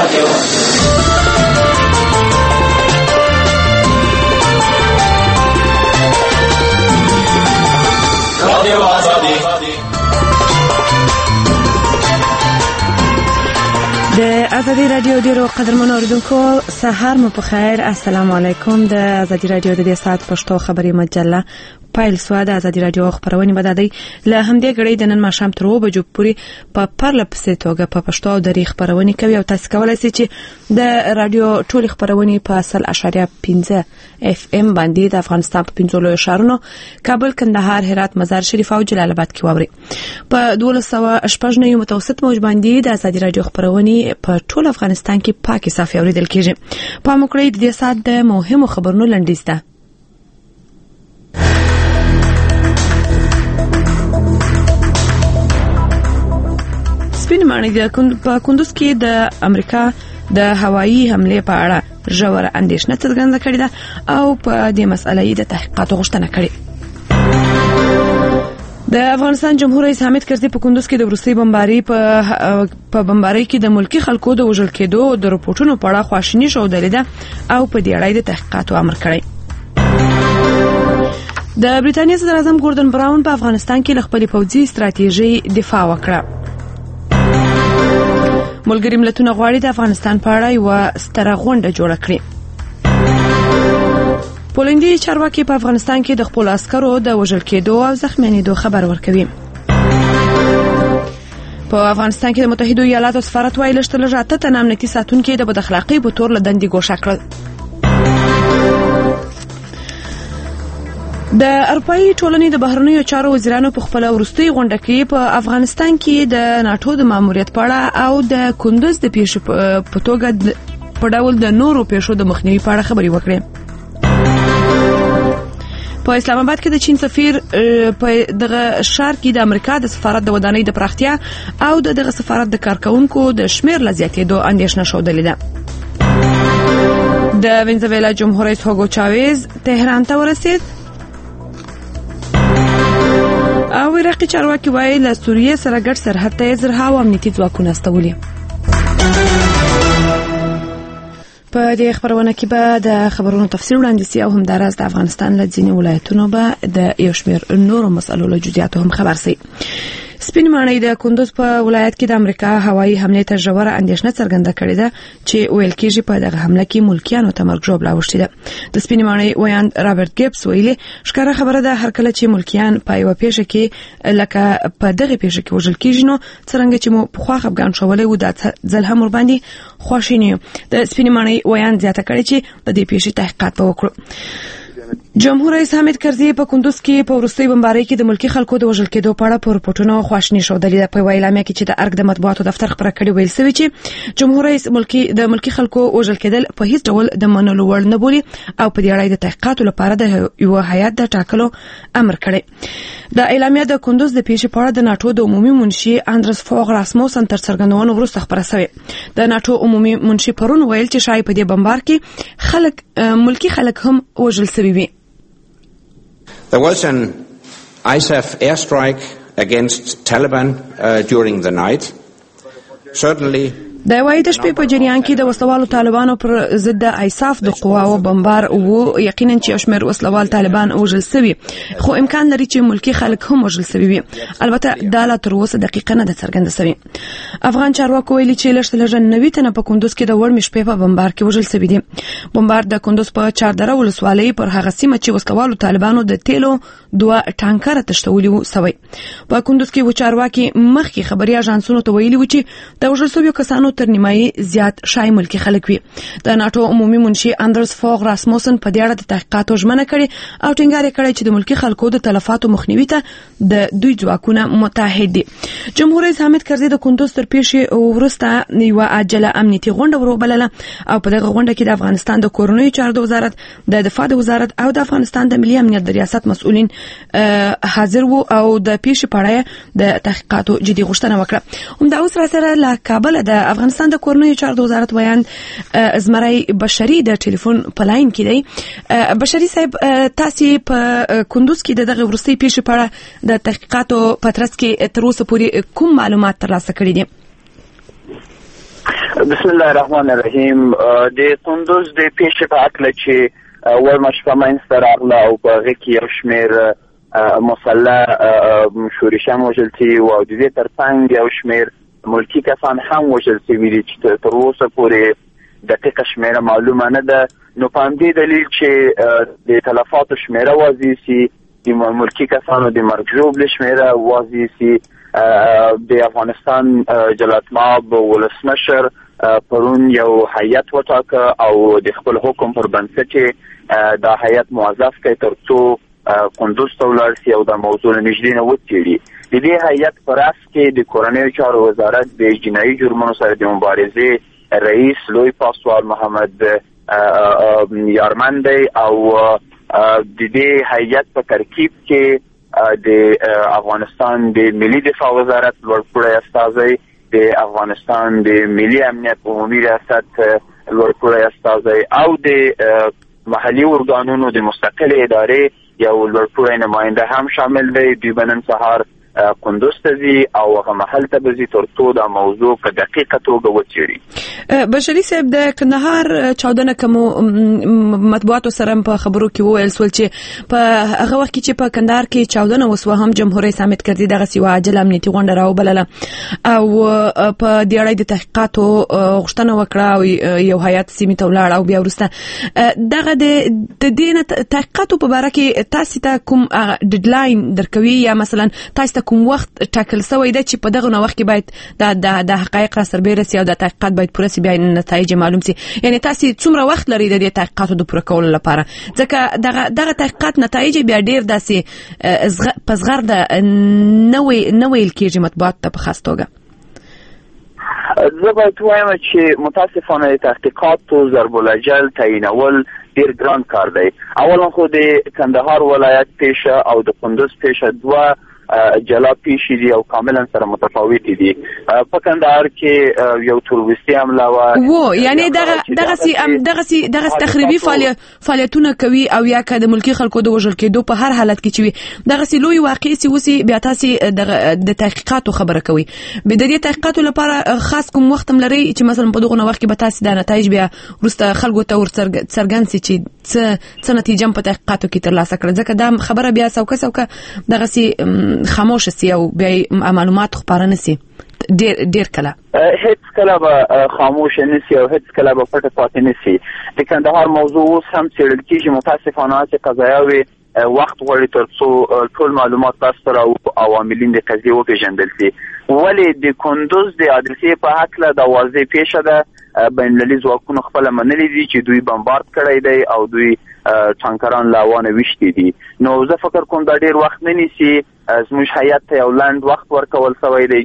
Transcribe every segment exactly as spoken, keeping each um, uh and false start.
د ازادي رادیو ډیرو قدرمنو اوریدونکو سهار مو په خیر. السلام علیکم. د ازادي رادیو د دې ساعت پښتو خبري مجله پایل سوا د ازادي رادیو خبرونه بدادي له همدې غړي د نن ماښام تر و بجو پورې په پرله پسې توګه په پښتو او د خبرونه کوي او تاسو کولای شئ چې د رادیو ټول خبرونه په اصل اشاریه پنځه اف ام باندې د افغانستان په پنځو لوی ښارونو کابل، کندهار، هرات، مزار شریف او جلال آباد کې واوري. په دوه سوه شپږ نوي متوسط موج باندې د ازادي رادیو خبرونه په ټول افغانستان کې پاکي صافي اوریدل کیږي. په مکړې د دې سات د مهمو خبرونو لنډیز ده. سپین معنی د په کندوز کې د امریکا د هوایي حمله په اړه ژوره اندېښنه څرګنده کړې ده او په دې مسأله د تحقیقاتو غوښتنه کړې. د افغانستان جمهور رئیس حامد کرزي په کندوز کې د روسي بمباري په په بمباري کې د ملکی خلکو د وژل کېدو او د رپورټونو په اړه خواشیني ښودلې ده او په دې اړه د تحقیقاتو امر کړی. د بریټانیا صدر اعظم ګوردن براون په افغانستان کې خپل پوځي ستراتیژي دفاع وکړه. ملګری ملتونه غواړي د افغانستان په اړه یو ستره غونډه جوړه کړي. پولندي چارواکي په افغانستان کې د خپل عسکرو د وژل کېدو او زخمیانېدو خبر ورکوي. په افغانستان کې د متحده ایالاتو سفارت وایي لږ تر لږه اته تنه امنیتي ساتونکي د بد اخلاقۍ په تور له دندې ګوښه کړل. د اروپایي ټولنې د بهرنیو چارو وزیرانو په خپل وروستي غونډه کې په افغانستان کې د ناتو د ماموریت په اړه او د کندوز د پیښو په توګه په ډول د نورو پیښو د مخنیوي په اړه خبرې وکړې. په اسلام آباد کې د چین سفیر په دغه ښار کې د امریکا د سفارت د ودانۍ د پراختیا او دغه سفارت د کارکونکو د شمیر لزیاتېدو اندېښنه ښودلې ده. د وینزویلا جمهور رئیس هوګو چاویز تهران ته ورسید او عراقي چارواکي وایي له سوریې سره ګډ سرحد ته زرها او امنیتي ځواکونه استولي. په دې خبرونه کې به د خبرونو تفصیل وړاندې سي او همداراز د افغانستان له ځینې ولایتونو به د یو شمېر نورو مسألو له جزئیاتو هم خبر سي. سپین ماڼۍ د کندوز په ولایت کې د امریکا هوایي حمله ته ژوره اندېښنه څرګنده کړې ده چې ویل کېږي په دغه حمله کې ملکیانو ته مرګ ژوبله اوښتې ده. د سپین ماڼۍ ویاند رابرټ ګیبس ویلي ښکاره خبره ده هر کله چې ملکیان په یوه پیښه کې لکه په دغه پیښه کې وژل کېږي نو څرنګه چې مو پخوا خفګان ښوولی و دا ځل هم ورباندې خواشیني یو. د سپین ماڼۍ ویاند زیاته کړې چې د دې پیښې تحقیقات به وکړو. جمهور رئیس حامد کرزي په کندوز کې په وروستي بمبارۍ کې د ملکی خلکو د وژل کېدو په اړه په رپورټونو خواشیني ښودلې ده. په اعلامیه کې چې د ارګ د مطبوعاتو دفتر خبره کړې ویل شوی چې جمهور رئیس ملکی د ملکی خلکو وژل کېدل په هیڅ ډول د منلو وړ نه بولي او په دې اړه د تحقیقاتو لپاره د یو هیئت د ټاکلو امر کړی. د اعلامیه د کندوز د پیښې په اړه د ناتو د عمومي منشي اندرس فوغ راسموسن تر څرګندونو وروسته خبره شوې. د ناتو عمومي منشي پرون ویل چې شاید په دې بمبار کې خلک ملکی خلک هم وژل شوي وي. There was an I S A F airstrike against Taliban uh, during the night. Certainly د وای د شپې په جریان کې د وسلوالو طالبانو پر ضد د ایساف د قواو بمبار او یقینا چې اشمر وسلوال طالبان وژل شوی خو امکان لري چې ملکی خلک هم وژل شوی وي. البته دا لا تر اوسه دقیقه نه ده څرګنده شوی. افغان چارواکو ویلي چې لږ تر لږه نوي تنه په کندوز کې د وړمې شپې په بمبار کې وژل شوی دي. بمبار د کندوز په چاردره ولسوالۍ پر هغه سیمه چې وسلوالو طالبانو د تیلو دوه ټانکر تشتولي وو سوی. په کندوز کې و چارواکي مخکې خبري اژانسونو ته ویلي و چې د وژل شویو کسانو تر نیمایي زیات شای ملکی خلک وي. د ناتو عمومي منشي اندرس فوغ راسموسن په دې اړه د تحقیقاتو ژمنه کړې او ټینګار یې کړی چې د ملکی خلکو د تلفاتو مخنیوي ته د دوی ځواکونه متحد دي. جمهور رئیس حامد کرزي د کندوز تر پیښې وروسته یوه عاجله امنیتي غونډه وروبلله او په دغه غونډه کې د افغانستان د کورنیو چارو د وزارت، د دفاع د وزارت او د افغانستان د ملي امنیت د ریاست مسؤلین حاضر وو او د پیښې په اړه د تحقیقاتو جدي غوښتنه وکړه. همدا اوس را سره له کابل د افغانستان د کورنیو چارو د وزارت ویاند زمری بشری د ټلیفون په لاین کې دی. بشری صاحب، تاسو په کندوز کې د دغه وروستي پیښې په اړه د تحقیقاتو په ترڅ کې تر اوسه پورې کوم معلومات ترلاسه کړي دي؟ بسم الله الرحمن الرحیم. د کندوز د پیښې په هکله چې وړمه شپه منځته راغله او په هغې کې یو شمېر مسلح شورشیان وژل شوي وو او د دې تر څنګ یو شمېر ملکي کسان هم وژل شوي دي چې تر اوسه پورې دقیقه شمېره معلومه نه ده. نو په همدې دلیل چې د تلفاتو شمېره واضح سي، د ملکي کسانو د مرګ ژوبلې شمېره واضح سي، د افغانستان جلالتمآب ولسمشر پرون یو هیئت وټاکه او د خپل حکم پر بنسټ دا هیئت موظف کړي تر څو کندوز ته ولاړ شي او دا موضوع له نږدې نه وڅېړي. د دې هیئت په راس کې د کورنیو چارو وزارت د جنایي جرمونو سره د مبارزې رئیس لوی پاسوال محمد یارمن دی او د دې هیئت په ترکیب کې د افغانستان د ملي دفاع وزارت لوړپوړی استازی، د افغانستان د ملي امنیت عمومي ریاست لوړپوړی استازی او د محلي ارګانونو د مستقلې ادارې یو لوړپوړی نماینده هم شامل دی. دوی به نن سهار کندوز ته ځي او هغه محل ته به ځي تر څو دا موضوع په دقیقه توګه وڅېړي. بشري صاحب، د کندهار چاودنه کومو مطبوعاتو سره په خبرو کې وویل سول چې په هغه وخت کې چې په کندهار کې چاودنه وسوه هم جمهور رئیس حامد کرزي دغسې یوه عاجله امنیتي غونډه راوبلله او په دې اړه د تحقیقاتو غوښتنه وکړه او یو هیات سیمې ته ولاړ او بیا وروسته دغه د دې نه تحقیقاتو په باره کې تاسې ته کوم ډیډلاین درکوي یا مثلا تاسې ته کوم وخت ټاکل شوی دی چې په دغه وخت کې باید د د حقایق را سربېره سي او د تحقیقات باید پوره سي، بیا نتایج معلوم سي؟ یعنی تاسې څومره وخت لرئ د دې تحقیقاتو د پوره کولو لپاره؟ ځکه دغه دغه تحقیقات نتایج بیا ډېر داسې په زغرده نه ویل کېږي مطبوعاتو ته په خاص توګه. زه باید ووایم چې متاسفانه د تحقیقاتو ضرب الاجل تعیینول ډېر ګران کار دی. اولا خو د کندهار ولایت پیښه او د کندوز پیښه دوه جلا پیښې دي او کاملا سره متفاوتې دي. په کندهار کې یو تروریستي حمله وه و یعنی دغسې دغسې دغسې تخریبي فعالیتونه کوي او یا که د ملکي خلکو د وژل کېدو په هر حالت کې چې وي دغسې لوی واقعې چې وسي بیا تاسې د تحقیقاتو خبره کوي. د دې تحقیقاتو لپاره خاص کوم وخت هم لرئ چې مثلا په دغه وخت کې به تاسې دا نتایج بیا وروسته خلکو ته ورڅرګند سي چې څه څه نتیجه په تحقیقاتو کې ترلاسه کړه؟ ځکه دا خبره بیا سوکه سوکه دغسې خاموش سي او بیا معلومات خپاره نه سي ډېر ډېر کله هیڅ کله به خاموش نه سي او هیڅ کله به پټه پاتې نه سي. د کندهار موضوع اوس هم څېړل کېږي. متاسفانه چې قضایاوې وخت غواړي تر څو ټول معلومات تاسو ته او عواملین د قضیې وپېژندل سي. ولې د کندوز د حادثې په هکله دا واضح پیښه ده. بین المللي ځواکونو خپله منلي دي چې دوی بمبارد کړی دی او دوی ټانکران له هوا نه ویشتي دي. نو زه فکر کوم دا ډېر وخت نه نیسي. زموږ هیات ته یو لنډ وخت ورکول شوی دی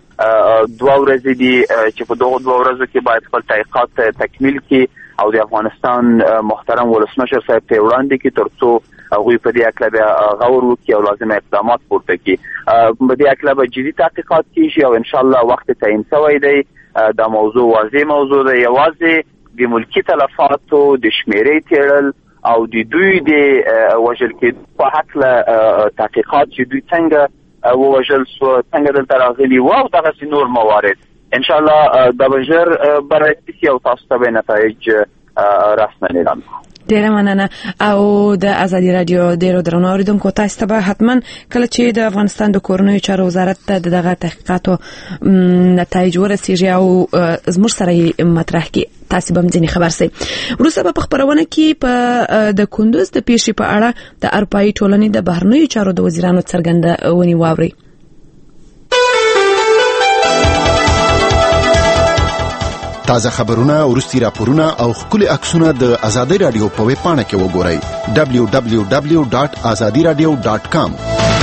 چې دوه ورځې دي چې په دغو دوه ورځو کې باید خپل تحقیقات تکمیل کړي او د افغانستان محترم ولسمشر صاحب ته وړاندې کړي تر څو هغوی په دې هکله بیا غور وکړي او لازمه اقدامات پورته کړي. په دې هکله به جدي تحقیقات کېږي او انشاءالله وخت تعیین شوی دی. دا موضوع واضح موضوع ده. یوازې د ملکي تلفاتو د شمېرې تیړل او د دوی د وژل کېدو په هکله تحقیقات چې دوی څنګه ووژل سو، څنګه دلته راغلي وو او دغسې نور موارد انشاءالله دا به ژر بررسي سي او تاسو ته به نتایج رسما اعلان کړو. ډیره مننه. او د ازادي رادیو ډیرو درنو اوریدونکو تاسو ته به حتما کله چې د افغانستان د کورنیو چارو وزارت ته دغه تحقیقاتو نتایج ورسیږي او زموږ سره یې مطرح کړي تاسو به ځینې خبر سئ. وروسته به په خپرونه کې په د کندوز د پیښې په اړه د اروپایي ټولنې د بهرنیو چارو د وزیرانو څرګندونې واورئ. تازه خبرونه، وروستي راپورونه او ښکلي عکسونه د ازادي رادیو په ویب پاڼه کې وګورئ دبلیو دبلیو دبلیو ډاټ ازادي رادیو ډاټ کام.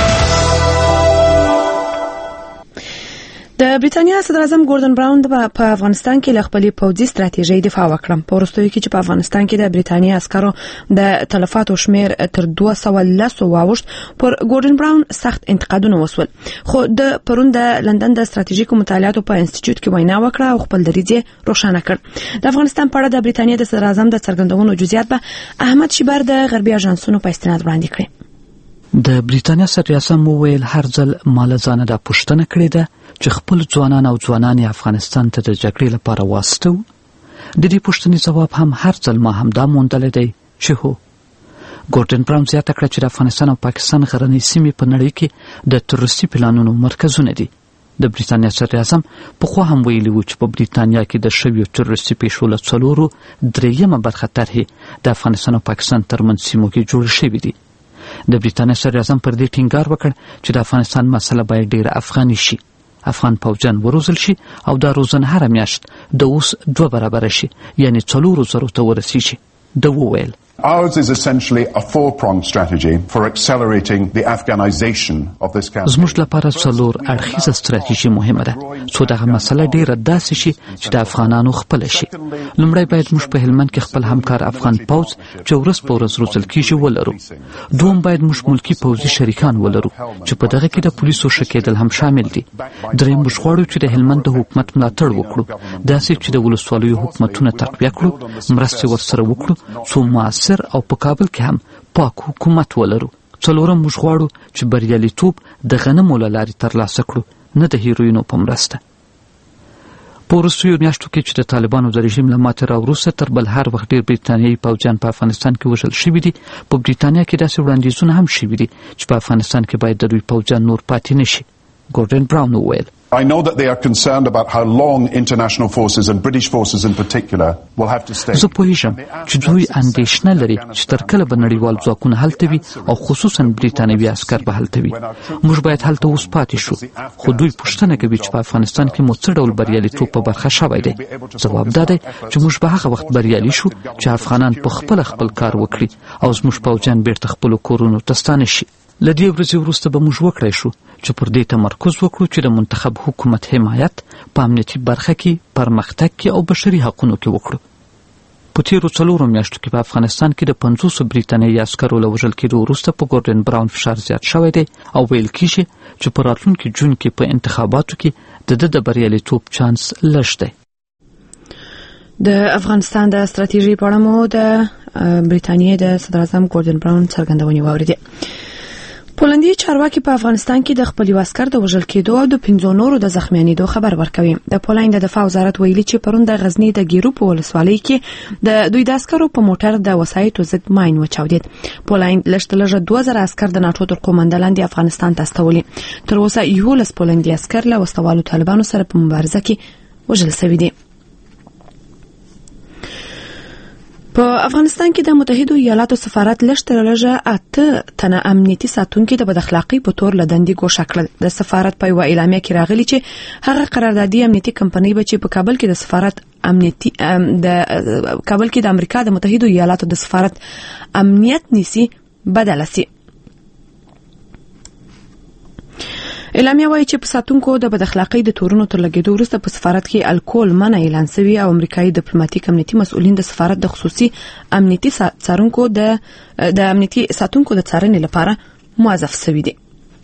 د بریتانیا صدر اعظم ګوردن براون په افغانستان کې له خپلې پوځي ستراتیژۍ دفاع وکړه. په وروستیو کې چې په افغانستان کې د بریتانیا عسکرو د تلفاتو شمیر تر دوه سوه لس واوښت، پر ګوردن براون سخت انتقادونه وسول. خو د پرون د لندن د ستراتیژیکو مطالعاتو په انسټیټیوټ کې وینا وکړه او خپل دریځ یې روښانه کړ. د افغانستان په اړه د بریتانیا د صدر اعظم د څرګندونو جزئیات به احمد شیبر د غربي اژانسونو په استناد وړاندې کړي. د بریتانیا صدر اعظم وویل هر ځل مال ځانه د پښتنه کړې ده چې خپل ځوانان او ځوانان افغانستان ته د جګړې لپاره واستو؟ د دې پوښتنې ځواب هم هر ځل ما همدا موندلی دی چې هو. ګورډن براون زیاته کړه چې د افغانستان او پاکستان غرنۍ سیمې په نړۍ کې د تروریستي پلانونو مرکزونه دي. د بریتانیا صدر اعظم پخوا هم ویلي وو چې په بریتانیا کې د شویو تروریستي پیښو له څلورو درېیمه برخه طرحې د افغانستان او پاکستان ترمنځ سیمو کې جوړې شوې دي. د بریتانیا صدر اعظم پر دې ټینګار وکړ چې د افغانستان مسله باید ډېره افغاني شي، افغان پوځیان وروزل شي او دا روزنه هره میاشت د اوس دوه برابره شي، یعنی څلورو زرو ته ورسیږي. ده وویل Ours is essentially a four-pronged strategy for accelerating the Afghanization of this country. زموږ لپاره څلور اړخیزه ستراتیژي مهمه ده څو دغه مسله ډیره داسې شي چې د افغانانو خپل شي. لومړی باید موږ په هلمند کې خپل همکار افغان پوځ چې ورځ په ورځ روزل کیږي ولرو. دوم باید موږ ملکی پوځي شریکان ولرو چې په دغه کې د پولیسو ښه کېدل هم شامل دي. دریم موږ غواړو چې د هلمند د حکومت ملاتړ وکړو، داسې چې د ولسوالیو حکومتونه تقویه کړو، مرستې ورسره وکړو څو مؤثر او په کابل کې هم پاک حکومت ولرو. څلورم موږ غواړو چې بریالیتوب د غنمو له لارې ترلاسه کړو، نه د هیروینو په مرسته. په وروستیو میاشتو کې چې د طالبانو د رژیم له ماتې راوروسته تر بل هر وخت ډېر بریتانیایي پوځیان په افغانستان کې وژل شوي دي. په بریتانیا کې داسې وړاندیزونه هم شوي دي چې په افغانستان کې باید د دوی پوځیان نور پاتې نه شي. ګورډن براون وویل I know that they are concerned about how long international forces and British forces in particular will have to stay. زه پوهیږم چې دوی اندېښنه لري چې تر کله به نړیوال ځواکونه هلته وي او خصوصا بریتانوي عسکر به هلته وي. موږ باید هلته اوس پاتې شو، خو دوی پوښتنه کوي چې په افغانستان کې مو څه ډول بریالیتوب په برخه شوی دی. ځواب دا دی چې موږ به هغه وخت بریالي شو چې افغانان په خپل خپل کار وکړي او زموږ پوځیان بیرته خپلو کورونو ته ستانه شي. له دې ورځې وروسته به موږ وکړای شو چې پر دې تمرکز وکړو چې د منتخب حکومت حمایت په امنیتي برخه کې، پرمختګ کې او بشري حقونو کې وکړو. په تیرو څلورو میاشتو کې په افغانستان کې د پنځوسو بریتانیایي عسکرو له وژل کېدو وروسته په ګورډن براون فشار زیات شوی دی او ویل کېږي چې په راتلونکي جون کې په انتخاباتو کې د ده د بریالیتوب چانس لږ دی. د افغانستان د ستراتیژۍ په اړه مو د بریتانیې د صدر اعظم ګورډن براون څرګندونې واورېدې. پولندي چارواکي په افغانستان کې د خپل عسكر د وژل کېدو او د پنځو نورو د زخمیانېدو خبر ورکوي. د پولند د دفاع وزارت ویلي چې پرون د غزنی د ګیرو په ولسوالۍ کې د دوی د عسکرو په موټر د وسایطو ضد ماین وچاودید. پولند لږ لږ دوه زره عسكر د ناتو تر قومانده لاندې افغانستان ته استولي. تر اوسه یولس پولندي عسكر له وسوالو طالبانو سره په مبارزه کې وژل شوي دي. په افغانستان کې د متحده ایالاتو سفارت لږ تر لږه اته تنه امنیتي ساتونکي د بد اخلاقۍ په تور له دندې ګوښه کړل. د سفارت په یوه اعلامیه کې راغلي چې هغه قراردادي امنیتي کمپنۍ به چې په کابل کې د سفارت امنیتي د کابل کې د امریکا د متحده ایالاتو د سفارت امنیت نیسي بدله سي. اعلامیه وايي چې په ساتونکو د بد اخلاقۍ د تورونو تر لګیدو وروسته په سفارت کې الکول منع اعلان شوی او امریکایي ډیپلوماټیک امنیتي مسؤلین د سفارت د خصوصي امنیتي څارونکو د د امنیتي ساتونکو د څارنې لپاره موظف شوي دي.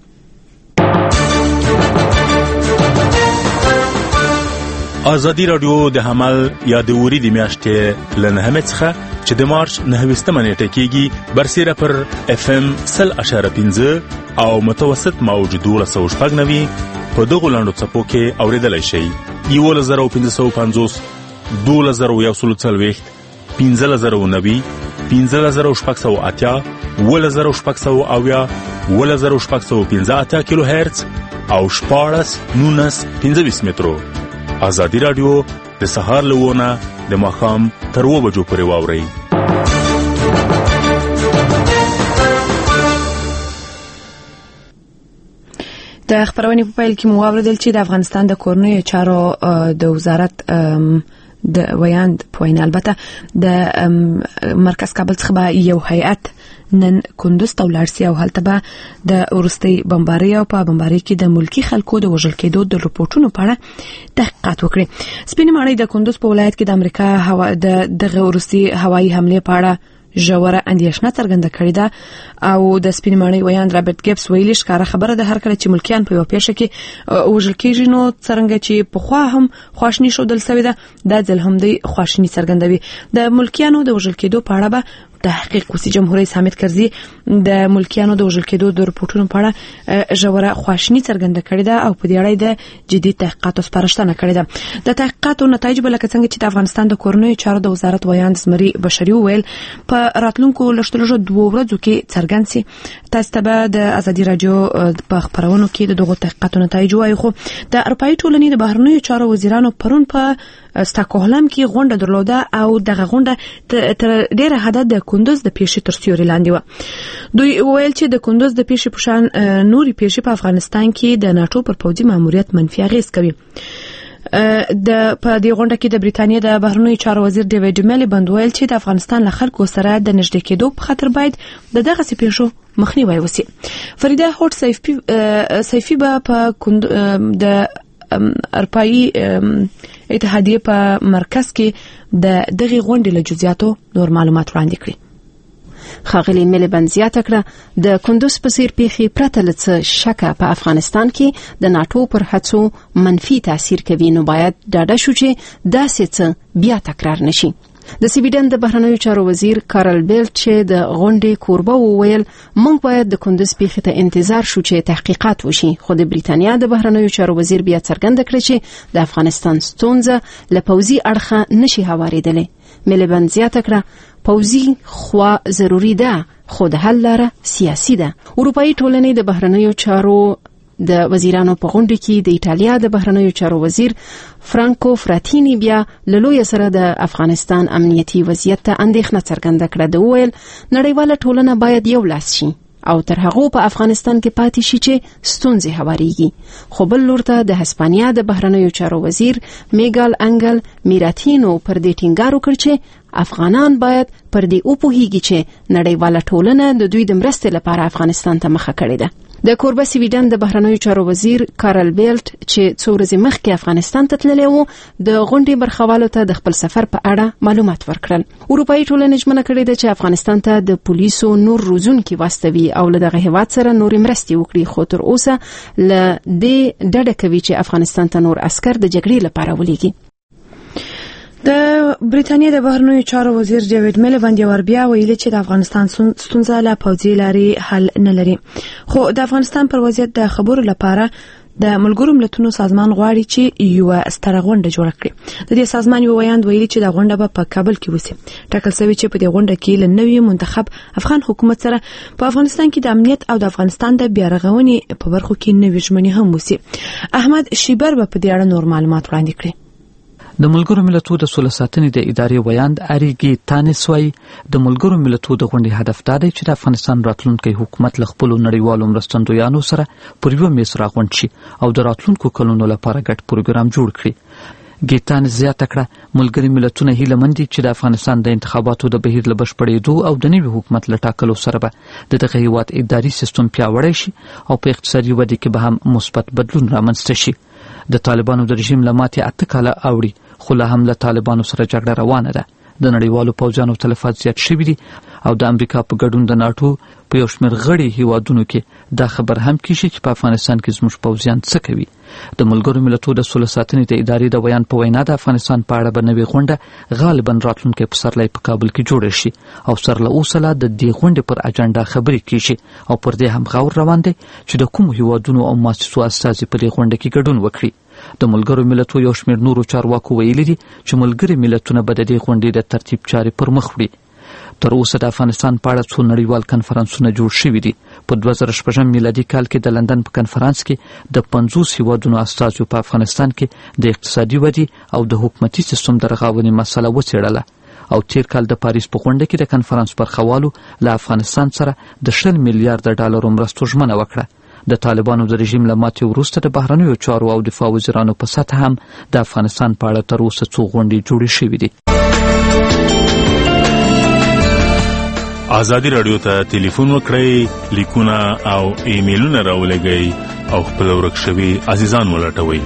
ازادي رادیو د حمل یا د وری د میاشتې لنهمه څخه چې د مارچ نهویستمه نیټه کېږي برسیره پر اف ام سل اشاره پنځه او متوسط موج دوله سوه شپږ نوي په دغو لنډو څپو کې اورېدلی شئ. یولس زره پنځه سوه پنځوس، دولس زره یو سل څلوېښت، پنځلس زره نوي، پنځلس زره شپږ سوه اتیا، اوولس زره شپږ سوه اویا، اوولس زره شپږ سوه پنځه اتیا کیلو هرتز او شپاړس نولس پنځه ویشت مترو. ازادي رادیو د سهار له اووه د ماښام تر اووه بجو پورې واورئ. د خبرونې په پیل کې مو واوریدل چې د افغانستان د کورنیو چارو د وزارت د ویاند پوین البته د مرکز کابل څخه به یو هیئت نن کندوز ته ولاړ سي او هلته به د ورستي بمباري او په بمباري کې د ملکی خلکو د وژل کېدو د رپورټونو په اړه تحقیقات وکړي. سپینې ماڼۍ د کندوز په ولایت کې د امریکا هوا د دغه ورستي هوایي حمله په اړه ژوره اندېښنه څرګنده کړې ده او د سپینې ماڼۍ ویاند رابرټ ګیبس ویلي ښکاره خبره ده هر کله چې ملکیان په یو پیښه کې وژل کېږي نو څرنګه چې پخوا هم خواشني ښودل شوې ده دا ځل هم دوی خواشني څرګندوي. د ملکیانو د وژل کېدو په اړه به تحقیق وسی. جمهور رئیس حامد کرزي د ملکیانو د وژل کېدو د رپورټونو په اړه ژوره خواشیني څرګنده کړې ده او په دې اړه د جدي تحقیقاتو سپارښتنه کړې ده. د تحقیقاتو نتایج بل لکه څنګه چې د افغانستان د کورنیو چارو د وزارت ویاند زمري بشري وویل په راتلونکو لږترلږه دوه ورځو کې څرګند سي. تاسو ته د ازادي رادیو په خبرونو کې د دغه تحقیقاتو نتایج وایي. خو د اروپאי ټولنې د بهرنیو چارو وزیرانو پرون په ستاکهولم کې غونډه درلوده او دغه غونډه تر ډیره حد د کندوز د پیښې تر سیوري لاندې و. دوی ویل چې د کندوز د پیښې په شان نوري پیښې په افغانستان کې د ناتو پر پوځي ماموریت منفي اغیز کوي. د په دې غونډه کې د بریتانیا د بهرنیو چارو وزیر ډیوډ میلیبند ویل چې د افغانستان له خلکو سره د نږدې کېدو په خاطر باید د دغه پیښو مخنیوي وشي. فریده هوټ سیفی سیفی په کند د اروپאי اتحادیه په مرکز کې د دغه غونډې له جزئیاتو نور معلومات وړاندې کړي. خاغلی میلیبند زیاته کړه د کندوز په څیر پیښې پرته له شک په افغانستان کې د ناتو پر هڅو منفي تاثیر کوي، نو باید ډاډه شو چې داسې څه بیا تکرار نشي. د سویډن د بهرنیو چارو وزیر کارل بیلټ چې د غونډې کوربه وویل موږ باید د کندوز پیښې ته انتظار شو چې تحقیقات وشي. خو د بریتانیا د بهرنیو چارو وزیر بیا څرګنده کړه چې د افغانستان ستونزه له پوځي اړخه نشي هواریدلې. میلیبند زیاته کړه پوځي خوا ضروری ده خو د حل لاره سیاسي ده. اروپאי ټولنې د بهرنیو چارو د وزیرانو په غونډه کې د ایټالیا د بهرنیو چارو وزیر فرانکو فراتینی بیا له لوی سره د افغانستان امنیتي وضعیت ته اندېښنه څرګنده کړه. د ویل نړیواله ټولنه باید یو لاس شي او تر هغه په افغانستان کې پاتې شي چې ستونزې هواريږي. خو بل لور ته د هسپانیا د بهرنیو چارو وزیر میګال انګل میراتینو پر دې ټینګار وکړ چې افغانان باید پر دې وپوهیږي چې نړیواله ټولنه د دوی د مرستې لپاره افغانستان ته مخه کړې ده. د کوربه سویډن د بهرنیو چارو وزیر کارل بیلټ چې څو ورځې مخکې افغانستان ته تللی و د غونډې برخوالو ته د خپل سفر په اړه معلومات ورکړل. اروپאי ټولنه ژمنه کړې ده چې افغانستان ته د پولیسو نور روزونکي واستوي او له دغه هیواد سره نور مرستې وکړي. خو تر اوسه له دې ډډه کوي چې افغانستان ته نور عسكر د جګړې لپاره ولېږي. د بریتانیا د بهرنیو چارو وزیر ډیوډ میلیبند یو بیا ویلي چې د افغانستان ستونزه له پوځي لارې حل نه لري. خو د افغانستان پر وضعیت د خبرو لپاره د ملګرو ملتونو سازمان غواړي چې یو ستره غونډه جوړ کړي. د دې سازمان یو ویاند ویلي چې د غونډه په کابل کې وسی. ټاکل شوی چې په دې غونډه کې له نوي منتخب افغان حکومت سره په افغانستان کې د امنیت او د افغانستان د بیارغونې په برخو کې نوي ژمنې هم وسی. احمد شیبر په دې اړه نور معلومات وړاندې کړي. د ملګرو ملتونو د سولې ساتنې د ادارې ویاند اریګي تانسوي د ملګرو ملتونو د غونډې هدف دا دی چې د افغانستان راتلونکي حکومت له خپل نړیوالو مرستندویانو سره پر یو میز راغونډ شي او د راتلونکو کلونو لپاره ګډ پروګرام جوړ کړي. ګیتان زیاته کړه ملګري ملتونه هیله مند دي چې د افغانستان د انتخاباتو د بهیر له بشپړېدو او د نوي حکومت له ټاکلو سره به د دغه هیواد اداري سیستم پیاوړی شي او په اقتصادي ودې کې به هم مثبت بدلون رامنځته شي. د طالبانو د رژیم لماتې اته کاله اوړي خو له هم له طالبانو سره جګړه روانه ده. د نړیوالو پوځیانو تلفات زیات شوي دي او د امریکا په ګډون د ناتو په یو شمېر غړي هیوادونو کې دا خبر هم کیږي چې په افغانستان کې زموږ پوځیان څه کوي. د ملګرو ملتونو د سولې ساتنې د ادارې د ویان په وینا د افغانستان په اړه به نوې غونډه غالبا راتلونکي پسرلی په کابل کې جوړه شي او سره له اوسه لا د دې غونډې پر اجنډا خبرې کیږي او پر دې هم غور روان دي چې د کوم هیوادونو او مؤسسو استازي په دې غونډه کې ګډون وکړي. د ملګرو ملتونو یو شمېر نورو چارواکو ویلي دي چې ملګري ملتونه به د دې غونډې د ترتیب چارې پر مخ وړي. تر اوسه د افغانستان په اړه څو نړیوال کنفرانسونه جوړ شوي دي. په دوه زره شپږم میلادي کال کې د لندن په کنفرانس کې د پنځوس هیوادونو استازو په افغانستان کې د اقتصادي ودې او د حکومتي سیستم د رغاونې مسله وڅېړله او تیر کال د پاریس په غونډه کې د کنفرانس برخوالو له افغانستان سره د شل میلیارډ ډالرو مرستو ژمنه وکړه. د طالبانو د رژیم له ماتې وروسته د بهرنیو چارو او دفاع وزیرانو په سطح هم د افغانستان په اړه تر اوسه څو غونډې جوړې شوې دي. ازادي رادیو ته ټلیفون وکړئ، لیکونه او ایمیلونه راولېږئ او خپل ورک شوي عزیزان ولټوئ.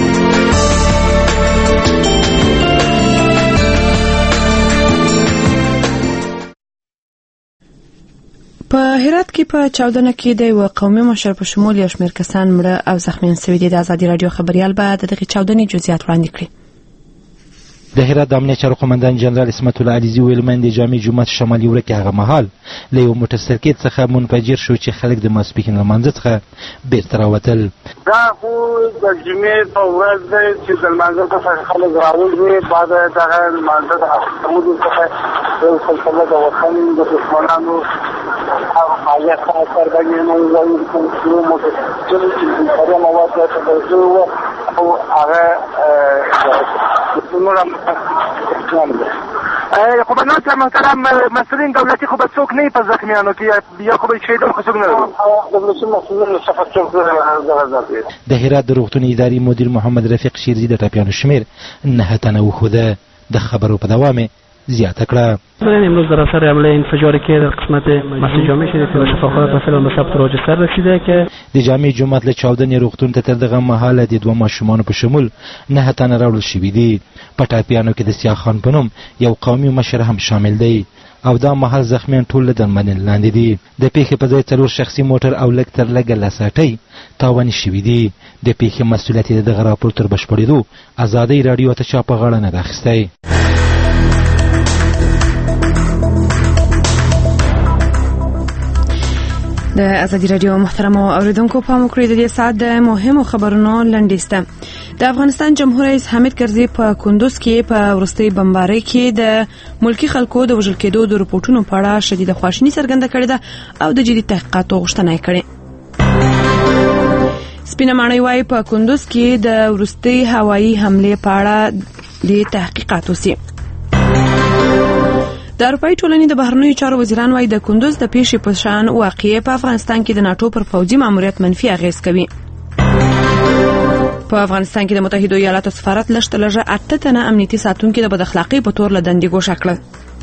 په هرات کې په چاودنه کې د یو قومي مشر په شمول یو شمېر کسان مړه او زخمیان شوي دي. د ازادي رادیو خبريال به د دغې چاودنې جزئیات وړاندې کړي. د هرات د امنیت چارو قومندان جنرال اسمت الله علیزي ویل من د جامع جومات شمالي وره کې هغه مهال له یو موټر سرکټ څخه منفجر شو چې خلک د ماسپښین لمانځه څخه بیرته راوتل. دا خو د جمعې په ورځ دی چې د لمانځه څخه خلک راوځي. بعد دغه لمانځه د احمدو څخه د سلسله د وطن د دښمنانو هغه فعالیت څخه څرګندونه وایي چې یو موټر سرکټ چې په مواد ته ورسېد او هغه نور هم خو به ناصر محترم مسئولین دولتی خو به څوک نه په زخمیانو کې یا خو به شهیدان خو څوک نه دولتي مسئولین څخه څوک. د هرات د روغتون اداري مدیر محمد رفیق شیرزي د ټپیانو شمیر نه تنه وښوده. د خبرو په دوام زیاته کړه. امروز در اثر حمله انفجاری که در قسمت مسجد جامع شده که به شفاخانه تحصیل به ثبت راجستر رسیده که د جامع جومات له چاودنې روغتون ته تر دغه مهاله د دوه ماشومانو په شمول نه تنه راوړل شوي دي. په ټپیانو کې د سیاه خان په نوم یو قومي مشر هم شامل دی او دا مهال زخمیان ټول له درملنې لاندې دي. د پیښې په ځای څلور شخصي موټر او لږ تر لږه لساټۍ تاواني شوي دي. د پیښې مسؤلیت د دغه راپور تر بشپړېدو ازادۍ راډیو ته چا په غاړه نه ده اخیستی. د ازادي رادیو محترمو اوریدونکو پام وکړئ د دې ساعت د مهمو خبرونو لنډیسته. د افغانستان جمهور رئیس حامد کرزي په کندوز کې په وروستۍ بمبارۍ کې د ملکی خلکو د وژل کېدو د رپورټونو په اړه شدیده خواشیني څرګنده کړې ده او د جدي تحقیقاتو غوښتنه یې کړې. سپینه ماڼۍ وايي په کندوز کې د وروستۍ هوایي حملې په اړه د تحقیقات وسي. د اروپایي ټولنې د بهرنیو چارو وزیران وايي د کندوز د پیښې په شان واقعې په افغانستان کې د ناتو پر پوځي ماموریت منفي اغیز کوي. په افغانستان کې د متحده ایالاتو سفارت لږ لږه اته تنه امنیتي ساتونکي د بد اخلاقۍ په تور له دندې ګوښه کړل.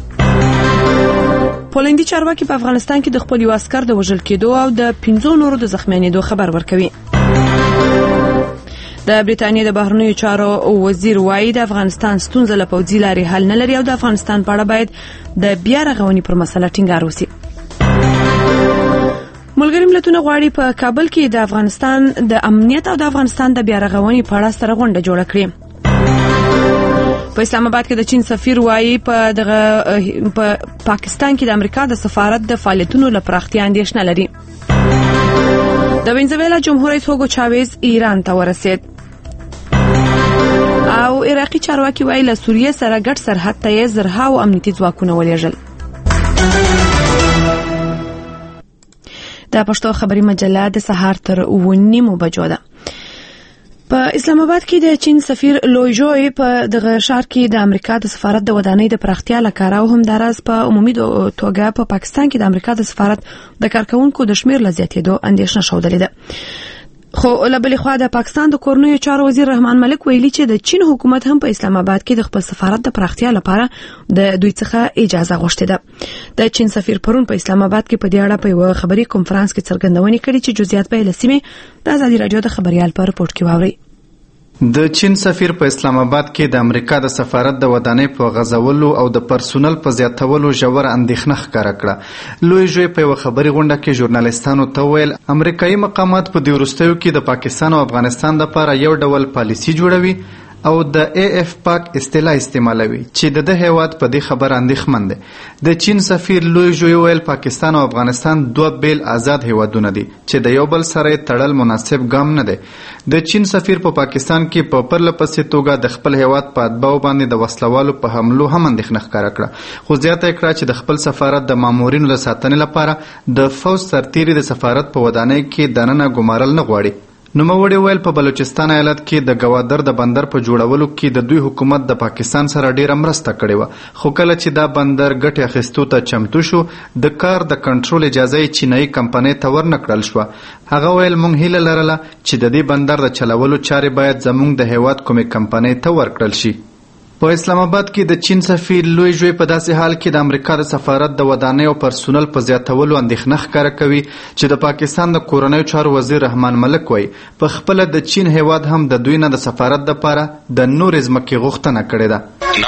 پولندي چارواکي په افغانستان کې د خپل یو عسکر د وژل کېدو او د پنځو نورو د زخمیانېدو خبر ورکوي. د بریټانیا د بهرنیو چارو وزیر وايي د افغانستان ستونزه له پوځي لارې حل نه لري او د افغانستان په اړه باید د بیا رغونې پر مسله ټینګار وشي. ملګري ملتونه غواړي په کابل کې د افغانستان د امنیت او د افغانستان د بیا رغونې په اړه سره غونډه جوړه کړي. په اسلام آباد کې د چین سفیر وايي په دغه په پاکستان کې د امریکا د سفارت د فعالیتونو لپاره اړتیا اندېښنه لري. د وینزویلا جمهور رئیس هوګو چاویز ایران ته ورسید او عراقي چارواکي وايي له سوریه سره ګډ سرحد ته یې زرهاو امنیتي ځواکونه ولېږل. د پښتو خبري مجله د سهار تر اوه نیمو بجو ده. په اسلام آباد کې د چین سفیر لوی جوی په دغه ښار کې د امریکا د سفارت د ودانۍ د پراختیا لپاره او هم دراز په عمومي توګه په پاکستان کې د امریکا د سفارت د کارکونکو د شمیر لزیاتېدو اندېښنه ښودلې ده. خو له بلې خوا د پاکستان د کورنیو چارو وزیر رحمان ملک ویلي چې د چین حکومت هم په اسلام آباد کې د خپل سفارت د پراختیا لپاره د دوی څخه اجازه غوښتې ده. د چین سفیر پرون په اسلام آباد کې په دې اړه په یو خبري کنفرانس کې څرګندونې کړې چې جزئیات به له سیمې د ازادي رادیو د خبريال په رپورټ کې واوري. د چین سفیر په اسلام آباد کې د امریکا د سفارت د ودانۍ په غځولو او د پرسونل په زیاتولو ژور اندېښنه ښکاره کړه. لوی جوی په یو خبري غونډه کې ژورنالیستانو ته ویل امریکایي مقامات په دې وروستیو کې د پاکستان او افغانستان لپاره یو ډول پالیسي جوړوي او د ای اف پاک اصطلاح استعمالوي چې د ده هیواد په دې خبر اندېښمن دی. د چین سفیر لوی جوی ویل پاکستان او افغانستان دوه بیل آزاد هیوادونه دي چې د یو بل سره تړل مناسب ګام نه دی. د چین سفیر په پا پاکستان کې په پرله پسې توګه د خپل هیواد په اتباعو باندې د وسلوالو په حملو هم اندېښنه ښکاره کړه، خو زیاته یې کړه چې د خپل سفارت د مامورینو د ساتنې لپاره د فوج سرتیري د سفارت په ودانۍ کې دننه ګمارل نه غواړي. نوموړي ویل په بلوچستان ایالت کې د ګوادر د بندر په جوړولو کې د دوی حکومت د پاکستان سره ډیره مرسته کړې وه، خو کله چې دا بندر ګټې اخیستو ته چمتو شو د کار د کنټرول اجازه یې چینایي کمپنۍ ته ورنه کړل شوه. هغه ویل موږ هیله لرله چې د دې بندر د چلولو چارې باید زموږ د هیواد کومې کمپنۍ ته ورکړل شي. په اسلام آباد کې د چین سفیر لوی جوی په داسې حال کې د امریکا د سفارت د ودانۍ او پرسونل په زیاتولو اندېښنه ښکاره کوي چې د پاکستان د کورنیو چارو وزیر رحمان ملک وایي په خپله د چین هیواد هم د دوی نه د سفارت دپاره د نورې ځمکې غوښتنه کړې ده.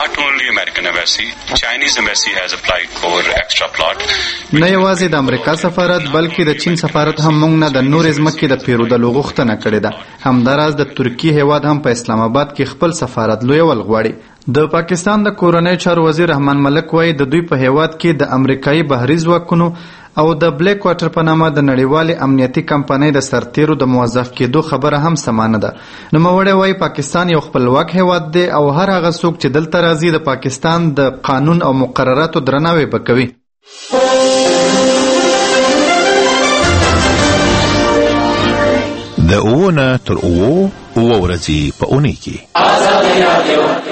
نه یوازې د امریکا سفارت بلکې د چین سفارت هم موږ نه د نورې ځمکې د پیرودلو غوښتنه کړې ده. همداراز د ترکیې هیواد هم په اسلام آباد کې خپل سفارت لویول غواړي. د پاکستان د کورنۍ چارو وزیر رحمان ملک وایي د دوی په هیواد کې د امریکایي بهري ځواکونو او د بلیک واټر په نامه د نړیوالې امنیتي کمپنۍ د سرتیرو د موظف کېدو خبره هم سمانه ده. نوموړی وایي پاکستان یو خپلواک هیواد دی او هر هغه څوک چې دلته راځي د پاکستان د قانون او مقرراتو درناوی به کوي. د اوونه تر اوو اوه ورځې په اونۍ کې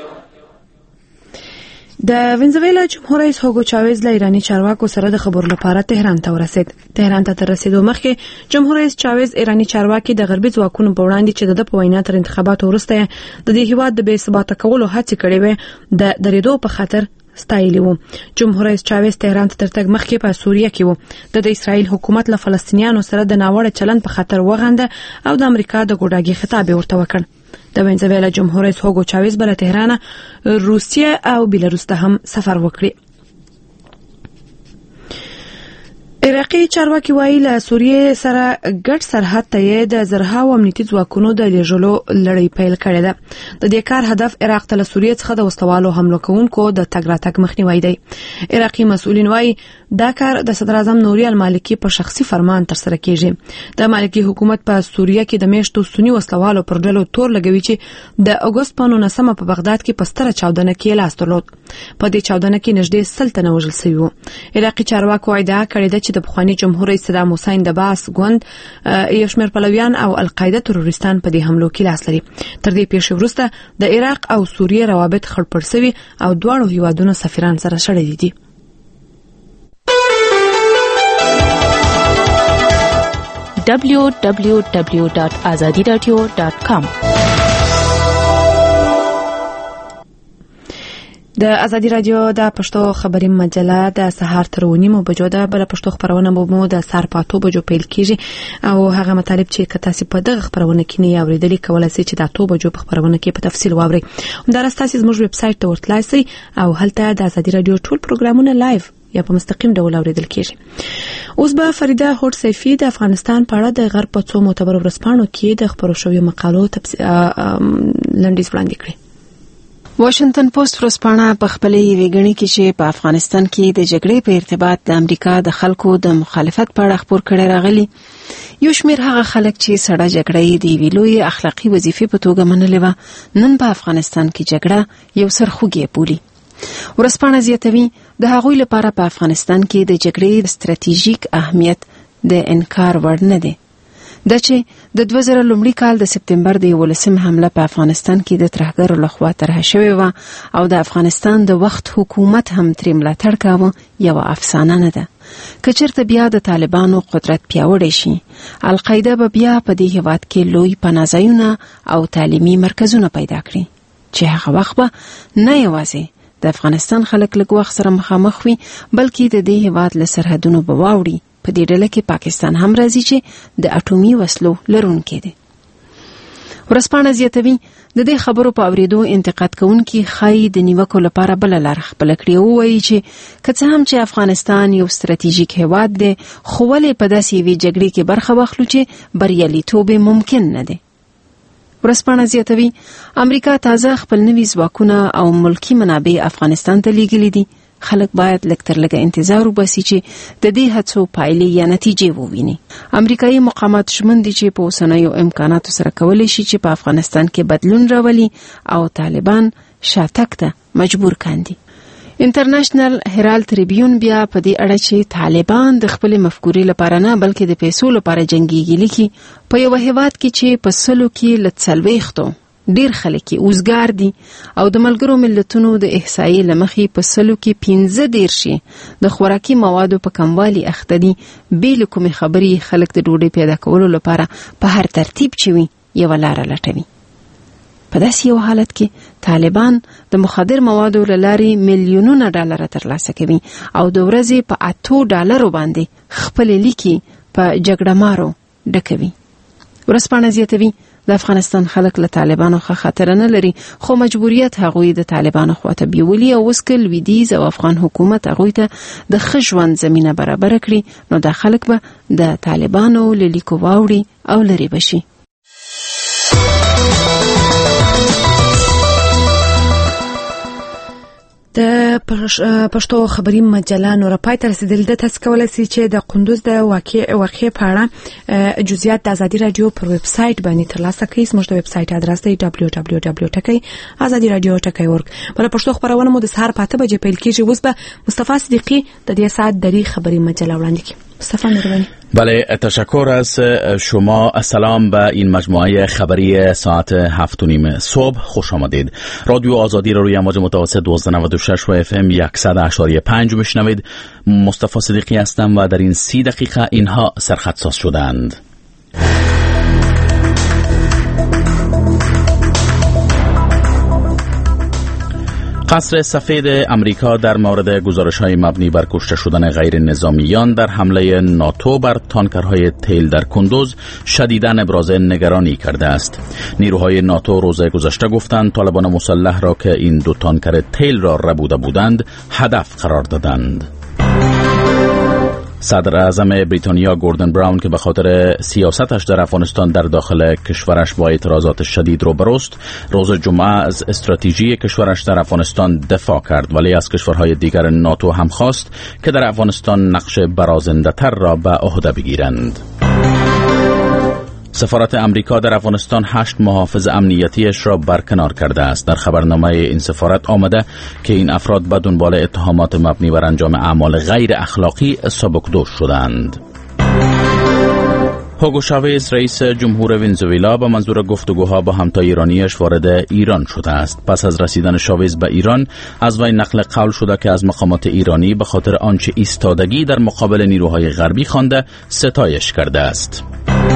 د وینزویلا جمهور رئیس هوګو چاویز له ایرانی چارواکو سره د خبرو لپاره تهران ته ورسید. تهران ته تر رسیدو مخکې جمهور رئیس چاویز ایرانی چارواکي د غربي ځواکونو په وړاندې چې د په وینا تر انتخاباتو وروسته د دې هیواد د بې ثباته کولو هڅې کړې وې د درېدو په خاطر ستایلی وو. جمهور رئیس چاویز تهران ته ترتګ مخکې په سوریه کې وو. د اسرائیل حکومت له فلسطینیانو سره د ناوړه چلند په خاطر وغنده او د امریکا د ګوډاګي خطاب ورته وکړ. د وینزویلا جمهور رئیس هوګو چاویز بل تهران روسیه او بیلاروس ته هم سفر وکړي. عراقي چارواکي وایي له سوریه سره ګډ سرحد ته د زرهاو امنیتي ځواکونو د لیږلو لړۍ پیل کړې ده. د دې کار هدف عراق ته له سوریه څخه د وسوالو حمله کوونکو د تګ راتګ مخنیوي دی. عراقي مسؤلین وایي دا کار د صدر اعظم نوري المالکي په شخصي فرمان تر سره کیږي. د مالکي حکومت په سوریه کې د میشتو سنی وسوالو پر ډلو تور لګوي چې د اگست په نولسمه په بغداد کې په ستره چاودنه کې لاس درلود. په دې چاودنه کې نږدې سل تنه وژل شوي وو. عراقي چارواکو ادعا کړې ده چې د پخواني جمهور رئیس صدام حسین د باس ګوند یو شمېر پلویان او القاعده تروریستان په دې حملو کې لاس لري. تر دې پیښې وروسته د عراق او سوریه روابط خړپړ شوي او دواړو هیوادونو سفیران سره شړلي دي. دبلیو دبلیو دبلیو ډاټ ازادي رادیو ډاټ کام د ازادي رادیو د پښتو خبري مجله د سهار تر ونیمو بجو د بل پښتو خبرونه مو د سار پاتو بجو پیل کیږي او هغه مطالب چې کته سي په دغه خبرونه کې نه اوریدلی کولای شي چې د اتو بجو په خبرونه کې په تفصیل واوري. دا راستاسي زموږ ویب سټ ته ورتلای شي او هلته د ازادي رادیو ټول پروګرامونه لایو یا په مستقیم ډول اوریدل کیږي. اوس به فریده هوټ سیفی د افغانستان په اړه د غرب په څو معتبر ورځپاڼو کې د خبرو شویو مقالو لنډیز وړاندې کړي. واشنگټن پوسټ ورځپاڼه په خپلې یوې غني کې چې په افغانستان کې د جګړې په ارتباط د امریکا د خلکو د مخالفت په اړه خبر کړي راغلي. یو شمېر هغه خلک چې سړه جګړه د ویلوي اخلاقی وظیفې په توګه منلې و نن په افغانستان کې جګړه یو سرخوږی بولي. ورځپاڼه زیاتوي د هغوی لپاره په افغانستان کې د جګړې ستراتیژیک اهمیت د انکار وړ نه دی. دا چې د دوه زره لومړي کال د سپتمبر د یولسمې حمله په افغانستان کې د ترهګرو لخوا طرحه شوې وه او د افغانستان د وخت حکومت هم ترې ملاتړ کاوه یوه افسانه نه ده. که چېرته بیا د طالبانو قدرت پیاوړی شي القاعده به بیا په دې هیواد کې لوی پناهځایونه او تعلیمي مرکزونه پیدا کړي چې هغه وخت به نه یوازې د افغانستان خلک لږ وخت سره مخامخ وي بلکې د دې هیواد له سرحدونو به واوړي. په دې ډله کې پاکستان هم راځي چې د اټومي وسلو لرونکی دی. ورځپاڼه زیاتوي د دې خبرو په اوریدو انتقاد کوونکي ښایي د نیوکو لپاره بله لار خپله کړي او وایي چې که څه هم چې افغانستان یو ستراتیژیک هیواد دی خو ولې په داسې یوې جګړې کې برخه واخلو چې بریالیتوب ممکن نه دی. ورځپاڼه زیاتوي امریکا تازه خپل نوي ځواکونه او ملکی منابع افغانستان ته لیږلي دي. خلک باید لږ تر لږه انتظار وباسي چې د دې هڅو پایلې یا نتیجې وویني. امریکایي مقامات ژمن دي چې په اوسنیو امکاناتو سره کولی شي چې په افغانستان کې بدلون راولي او طالبان شاتګ ته مجبور کاندي. انټرنیشنل هرالد ټریبیون بیا په دې اړه چې طالبان د خپل مفکورې لپاره نه بلکې د پیسو لپاره جنگيږي لیکي په یو هیواد کې چې په سلو کې لڅلويختو ډیر خلک اوسګار دي او د ملګرو ملتونو د احصایې لمخې په سلو کې پنځه دیرشي د خوراکي موادو په کموالي اخته دي. بیل کومې خبرې خلک د ډوډۍ پیدا کولو لپاره په هر ترتیب چوي یو لار لټوي. په داسې یو حالت کې طالبان د مخدر موادو لاري میلیونونه ډالر ترلاسه کوي او د ورځې په اتو ډالرو باندې خپل لیکي په جګړه مارو ډکوي. ورځپاڼه زیاتوي د افغانستان خلک له طالبانو ښه خاطره نه لري خو مجبوریت هغوی د طالبانو خواته بیولي او اوس که لویدیځ او افغان حکومت هغوی ته د ښه ژوند زمینه برابره کړي نو دا خلک به د طالبانو له لیکو واوړي او لرې بشي. د پښتو خبري مجله نور پای ته رسیدل د تاسو کولای شئ چې د قندوز د واقع واقع په اړه جزئیات د ازادي رادیو پر ویب سټ باندې ترلاسه کړئ. زموږ د ویب سټ ادرس دی دبلیو دبلیو دبلیو ټکی ازادي رادیو ټکی اورګ. پر پښتو خبرونه مو د سهار په اته بجې پیل کیږي. اوس به مصطفی صدیقی د دې ساعت دری خبري مجله وړاندې کوي. مصطفی مهربانی. بله، تشکر از شما. سلام به این مجموعه خبری ساعت هفت و نیم صبح، خوش آمدید. رادیو آزادی را روی امواج متوسط دوازده نود و شش و اف ام صد و اشاری پنج میشنوید. مصطفی صدیقی هستم و در این سی دقیقه اینها سرخط ساز شدند. قصر سفید امریکا در مورد گزارش‌های مبنی بر کشته شدن غیر نظامیان در حمله ناتو بر تانکرهای تیل در کندوز شدیداً ابراز نگرانی کرده است. نیروهای ناتو روز گذشته گفتند طالبان مسلح را که این دو تانکر تیل را ربوده بودند هدف قرار دادند. صدر اعظم بریتانیا گوردن براون که به خاطر سیاستش در افغانستان در داخل کشورش با اعتراضات شدید روبروست، روز جمعه از استراتژی کشورش در افغانستان دفاع کرد، ولی از کشورهای دیگر ناتو هم خواست که در افغانستان نقش برازنده‌تر را به عهده بگیرند. سفارت امریکا در افغانستان هشت محافظ امنیتیش را برکنار کرده است. در خبرنامه این سفارت آمده که این افراد به دنبال اتهامات مبنی بر انجام اعمال غیر اخلاقی سبکدوش شدند. هوگو شاویز رئیس جمهور ونزوئلا به منظور گفتگوها با همتای ایرانیش وارد ایران شده است. پس از رسیدن شاویز به ایران از وی نقل قول شده که از مقامات ایرانی به خاطر آنچه ایستادگی در مقابل نیروهای غربی خوانده ستایش کرده است.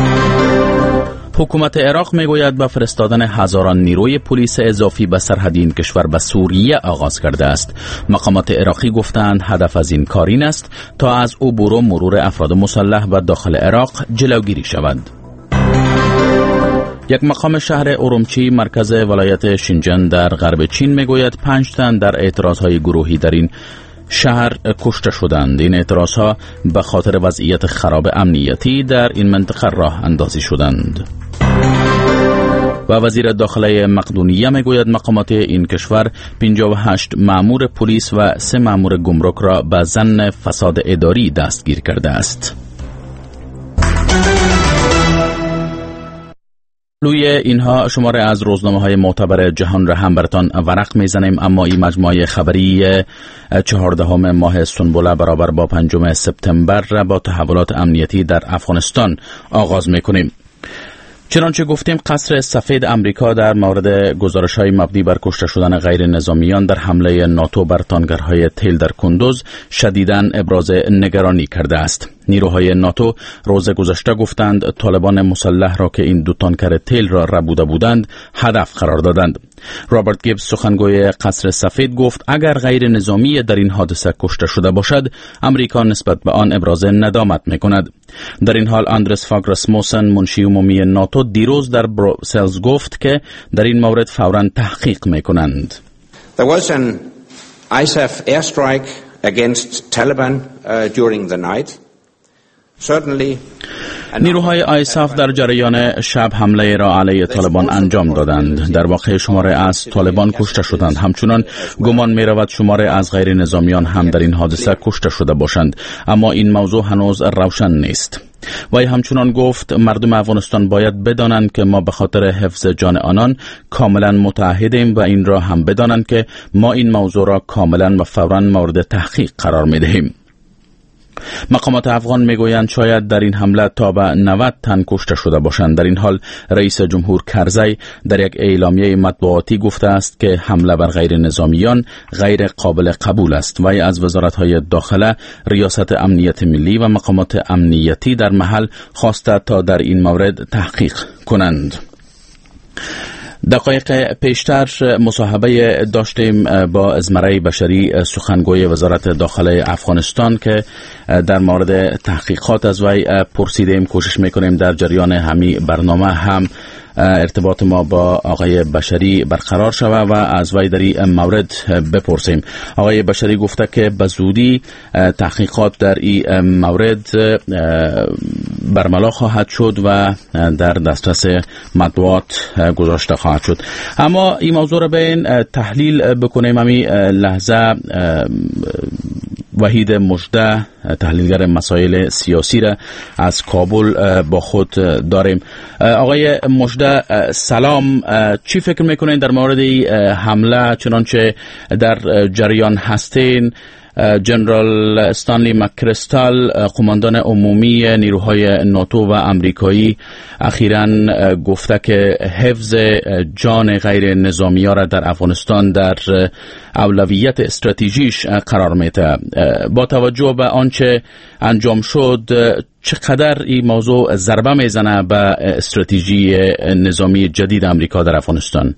حکومت عراق میگوید با فرستادن هزاران نیروی پلیس اضافی به سرحد این کشور به سوریه آغاز کرده است. مقامات عراقی گفتند هدف از این کار این است تا از عبور و مرور افراد مسلح و داخل عراق جلوگیری شود. یک مقام شهر اورومچی مرکز ولایت شینجان در غرب چین میگوید پنج تن در اعتراضهای گروهی در این شهر کشته شدند. این اعتراضها به خاطر وضعیت خراب امنیتی در این منطقه راه اندازی شدند. و وزیر داخله مقدونیه میگوید مقامات این کشور پنجاه و هشت مأمور پلیس و سه مأمور گمرک را به ظن فساد اداری دستگیر کرده است. روی اینها شماره از روزنامه‌های معتبر جهان را هم براتان ورق میزنیم، اما این مجموعه خبری چهاردهم ماه سنبله برابر با پنجم سپتامبر را با تحولات امنیتی در افغانستان آغاز میکنیم. چنانچه گفتیم قصر سفید امریکا در مورد گزارش‌های مبنی بر کشته شدن غیر نظامیان در حمله ناتو بر تانکرهای تیل در کندوز شدیداً ابراز نگرانی کرده است. نیروهای ناتو روز گذشته گفتند طالبان مسلح را که این دو تانکر تیل را ربوده بودند هدف قرار دادند. رابرت گیبز سخنگوی قصر سفید گفت اگر غیر نظامی در این حادثه کشته شده باشد امریکا نسبت به آن ابراز ندامت میکند. در این حال آندرس فاگ راسموسن منشی عمومی ناتو دیروز در بروسلز گفت که در این مورد فوراً تحقیق میکنند. There was an آی اس اف airstrike against Taliban uh, during the night. نیروهای آی اس اف در جریان شب حمله را علیه طالبان انجام دادند. در واقع شماره از طالبان کشته شدند. همچنان گمان می رود شماره از غیر نظامیان هم در این حادثه کشته شده باشند، اما این موضوع هنوز روشن نیست. وی همچنان گفت مردم افغانستان باید بدانند که ما به خاطر حفظ جان آنان کاملا متعهدیم و این را هم بدانند که ما این موضوع را کاملا و فوراً مورد تحقیق قرار می دهیم. مقامات افغان میگویند شاید در این حمله تا به نود تن کشته شده باشند. در این حال رئیس جمهور کرزی در یک اعلامیه مطبوعاتی گفته است که حمله بر غیر نظامیان غیر قابل قبول است. وی از وزارت‌های داخله، ریاست امنیت ملی و مقامات امنیتی در محل خواسته تا در این مورد تحقیق کنند. دقایق پیشتر مصاحبه داشتیم با ازمره بشری سخنگوی وزارت داخله افغانستان که در مورد تحقیقات از وی پرسیدیم. کوشش میکنیم در جریان همین برنامه هم ارتباط ما با آقای بشری برقرار شود و از وی در این مورد بپرسیم. آقای بشری گفته که به زودی تحقیقات در این مورد برملا خواهد شد و در دسترس مطبوعات گذاشته خواهد شد. اما این موضوع را به این تحلیل بکنیم. همین لحظه وحید مژده تحلیلگر مسائل سیاسی را از کابل با خود داریم. آقای مژده سلام، چی فکر میکنین در مورد حمله چنانچه در جریان هستین؟ جنرال استانلی مکریستال قماندان عمومی نیروهای ناتو و امریکایی اخیراً گفته که حفظ جان غیر نظامی‌ها را در افغانستان در اولویت استراتژیش قرار میده. با توجه به آنچه انجام شد چقدر این موضوع ضربه میزنه به استراتژی نظامی جدید امریکا در افغانستان؟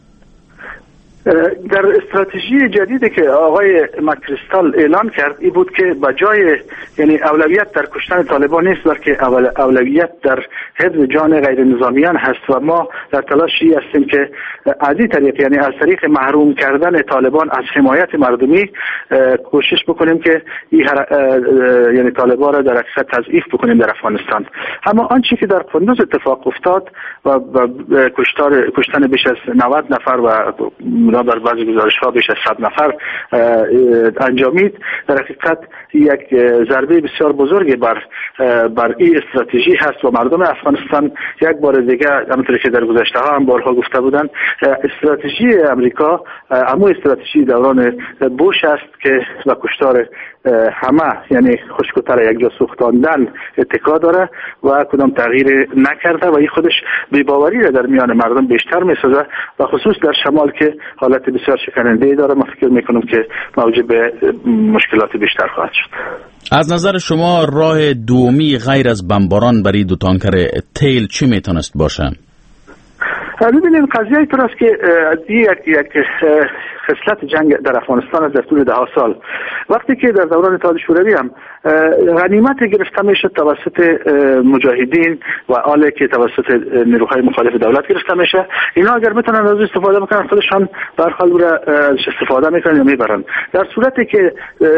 در استراتژی جدیدی که آقای مکریستال اعلان کرد این بود که بجای یعنی اولویت در کشتن طالبان نیست، بلکه اول اولویت در حفظ جان غیر نظامیان هست و ما در تلاشی هستیم که از این طریق یعنی از طریق محروم کردن طالبان از حمایت مردمی کوشش بکنیم که این یعنی طالبان را در حقیقت تضعیف بکنیم در افغانستان. اما آنچه که در قندوز اتفاق افتاد و کشتار کشتن بیش از نود نفر و بر بعضی گزارش‌ها بیش از صد نفر انجامید، در حقیقت یک ضربه بسیار بزرگی بر بر این استراتژی هست و مردم افغانستان یک بار دیگه همونطور که در گذشته ها هم بارها گفته بودند استراتژی امریکا اما استراتژی دوران بوش است که و کشتار همه یعنی خشک‌تر یک جا سوختاندن اتکا داره و کدام تغییر نکرده و این خودش بی‌باوری را در میان مردم بیشتر می‌سازه و خصوص در شمال که حالت بسیار شکننده داره. ما فکر میکنم که موجب مشکلات بیشتر خواهد شد. از نظر شما راه دومی غیر از بمباران برای دو تانکر تیل چی میتونست باشه؟ ببینید قضیه اینطور است که یک یک خصلت جنگ در افغانستان در طول ده ها سال وقتی که در دوران اتحاد شوروی هم غنیمت گرفته میشد توسط مجاهدین و آله که توسط نیروهای مخالف دولت گرفته میشه، اینا اگر بتونن از استفاده بکنن خودشان برخلاف را استفاده میکنن یا میبرن. در صورتی که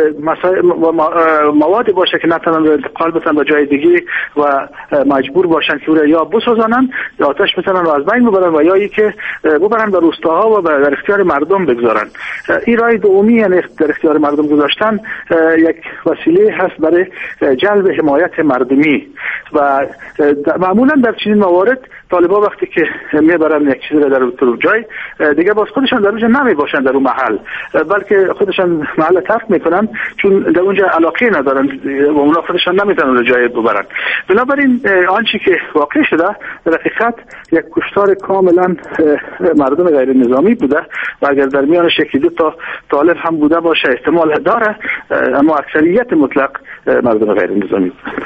مواد باشه که نتونن انتقال بتن به جای دیگه و مجبور باشن که یا بسوزانن یا آتش بزنن و از بین ببرن و یا ای که ببرن به روستاها و در اختیار مردم بگذارن. این راه دومی یعنی در اختیار مردم گذاشتن یک وسیله هست برای جلب حمایت مردمی و معمولا در چنین موارد طالبان وقتی که میبرن یک چیزی در اون جای دیگه باز خودشان در اونجا نمی باشن در اون محل، بلکه خودشان محل ترک میکنن چون در اونجا علاقه ندارن و اونا خودشان نمیتونن اون جای ببرن. بنابراین آنچه که واقع شده در حقیقت یک کشتار کاملا مردم غیر نظامی بوده و اگر در میان شکلی دو تا طالب هم بوده باشه احتمال داره، اما اکثریت مطلق مردم غیر نظامی بوده.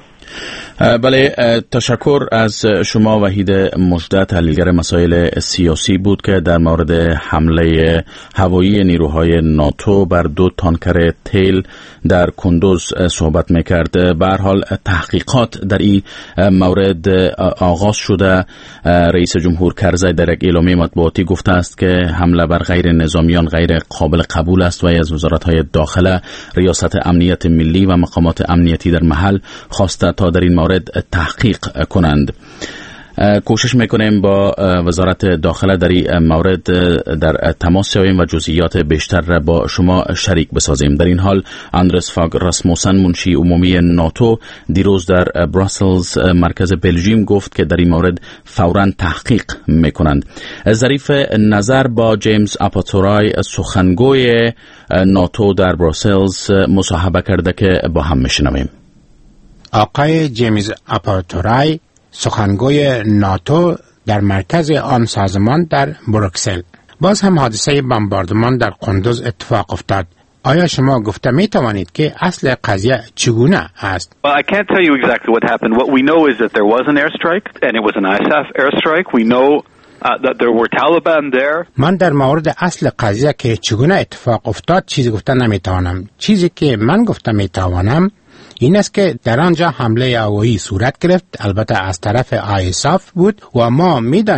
بله، تشکر از شما. وحید مژده تحلیلگر مسائل سیاسی بود که در مورد حمله هوایی نیروهای ناتو بر دو تانکر تیل در کندوز صحبت میکرد. به هر حال تحقیقات در این مورد آغاز شده. رئیس جمهور کرزی در یک اعلامیه مطبوعاتی گفته است که حمله بر غیر نظامیان غیر قابل قبول است و از وزارت‌های داخله، ریاست امنیت ملی و مقامات امنیتی در محل خواسته تا در این مورد تحقیق کنند. کوشش میکنیم با وزارت داخله در این مورد در تماس شویم و جزئیات بیشتر را با شما شریک بسازیم. در این حال اندرس فاگ راسموسن منشی عمومی ناتو دیروز در بروسلز مرکز بلژیم گفت که در این مورد فوراً تحقیق میکنند. ظریف نظر با جیمز آپاتورای سخنگوی ناتو در بروسلز مصاحبه کرده که با هم میشنویم. آقای جیمز آپاتورای سخنگوی ناتو در مرکز آن سازمان در بروکسل. باز هم حادثه بمباردمان در قندوز اتفاق افتاد. آیا شما گفته می توانید که اصل قضیه چگونه است؟ Well, I can't tell you exactly what happened. What we know is that there was an airstrike and it was an I S A F airstrike. We know uh, that there were Taliban there. من در مورد اصل قضیه که چگونه اتفاق افتاد چیزی گفته نمی توانم. چیزی که من گفته می توانم این است که در آنجا حمله هوایی صورت گرفت، البته از طرف آی اس اف بود و ما می‌دانیم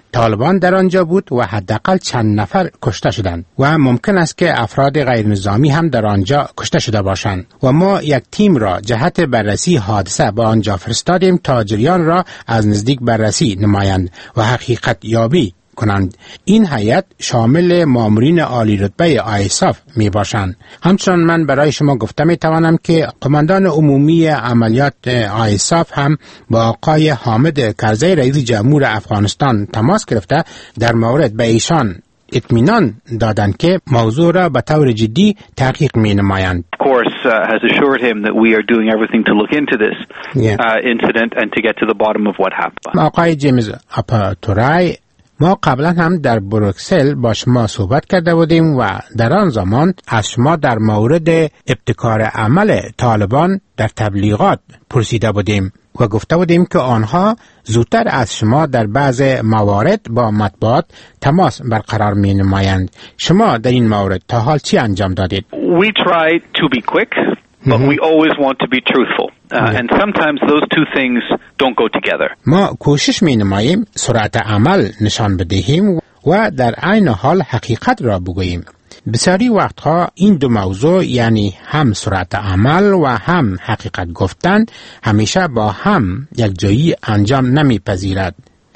طالبان در آنجا بود و حداقل چند نفر کشته شدند و ممکن است که افراد غیر نظامی هم در آنجا کشته شده باشند و ما یک تیم را جهت بررسی حادثه به آنجا فرستادیم تا جریان را از نزدیک بررسی نمایند و حقیقت یابی کنند. این هیئت شامل مامورین عالی رتبه آیساف می باشند. همچنان من برای شما گفته می توانم که قماندان عمومی عملیات آیساف هم با آقای حامد کرزی رئیس جمهور افغانستان تماس گرفته در مورد به ایشان اطمینان دادند که موضوع را به طور جدی تحقیق می نمایند. Of course, uh, has assured him that we are doing everything to look into this yeah. uh, incident and to get to the bottom of what happened. آقای جیمز آپاتورای، ما قبلا هم در بروکسل با شما صحبت کرده بودیم و در آن زمان از شما در مورد ابتکار عمل طالبان در تبلیغات پرسیده بودیم و گفته بودیم که آنها زودتر از شما در بعض موارد با مطبوعات تماس برقرار می نمایند. شما در این مورد تا حال چی انجام دادید؟ We try to be quick, but mm-hmm. we always want to be truthful. Uh, yeah. And sometimes those two things don't go together. ما کوشش می نماییم سرعت عمل نشان بدهیم و در عین حال حقیقت را بگوییم. بسیاری وقتها این دو موضوع یعنی هم سرعت عمل و هم حقیقت گفتن همیشه با هم یک جایی انجام نمی پذیرد.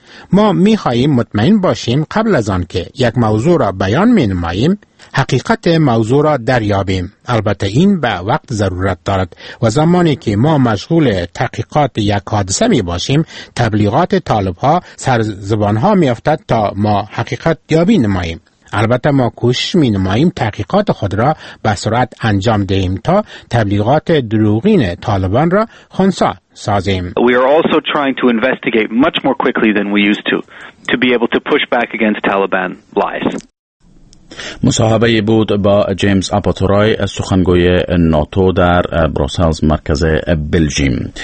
ما می خواهیم مطمئن باشیم قبل از آن که یک موضوع را بیان می نماییم حقیقت موضوع را دریابیم. البته این به وقت ضرورت دارد و زمانی که ما مشغول تحقیقات یک حادثه می باشیم تبلیغات طالب ها سر زبان ها می افتد تا ما حقیقت یابی نماییم. البته ما کوشش می نماییم تحقیقات خود را به سرعت انجام دهیم تا تبلیغات دروغین طالبان را خنثی سازیم. We are also trying to investigate much more quickly than we used to to be able to push back against Taliban lies. مصاحبه بود با جیمز آپاتورای سخنگوی ناتو در بروسلز مرکز بلژیم.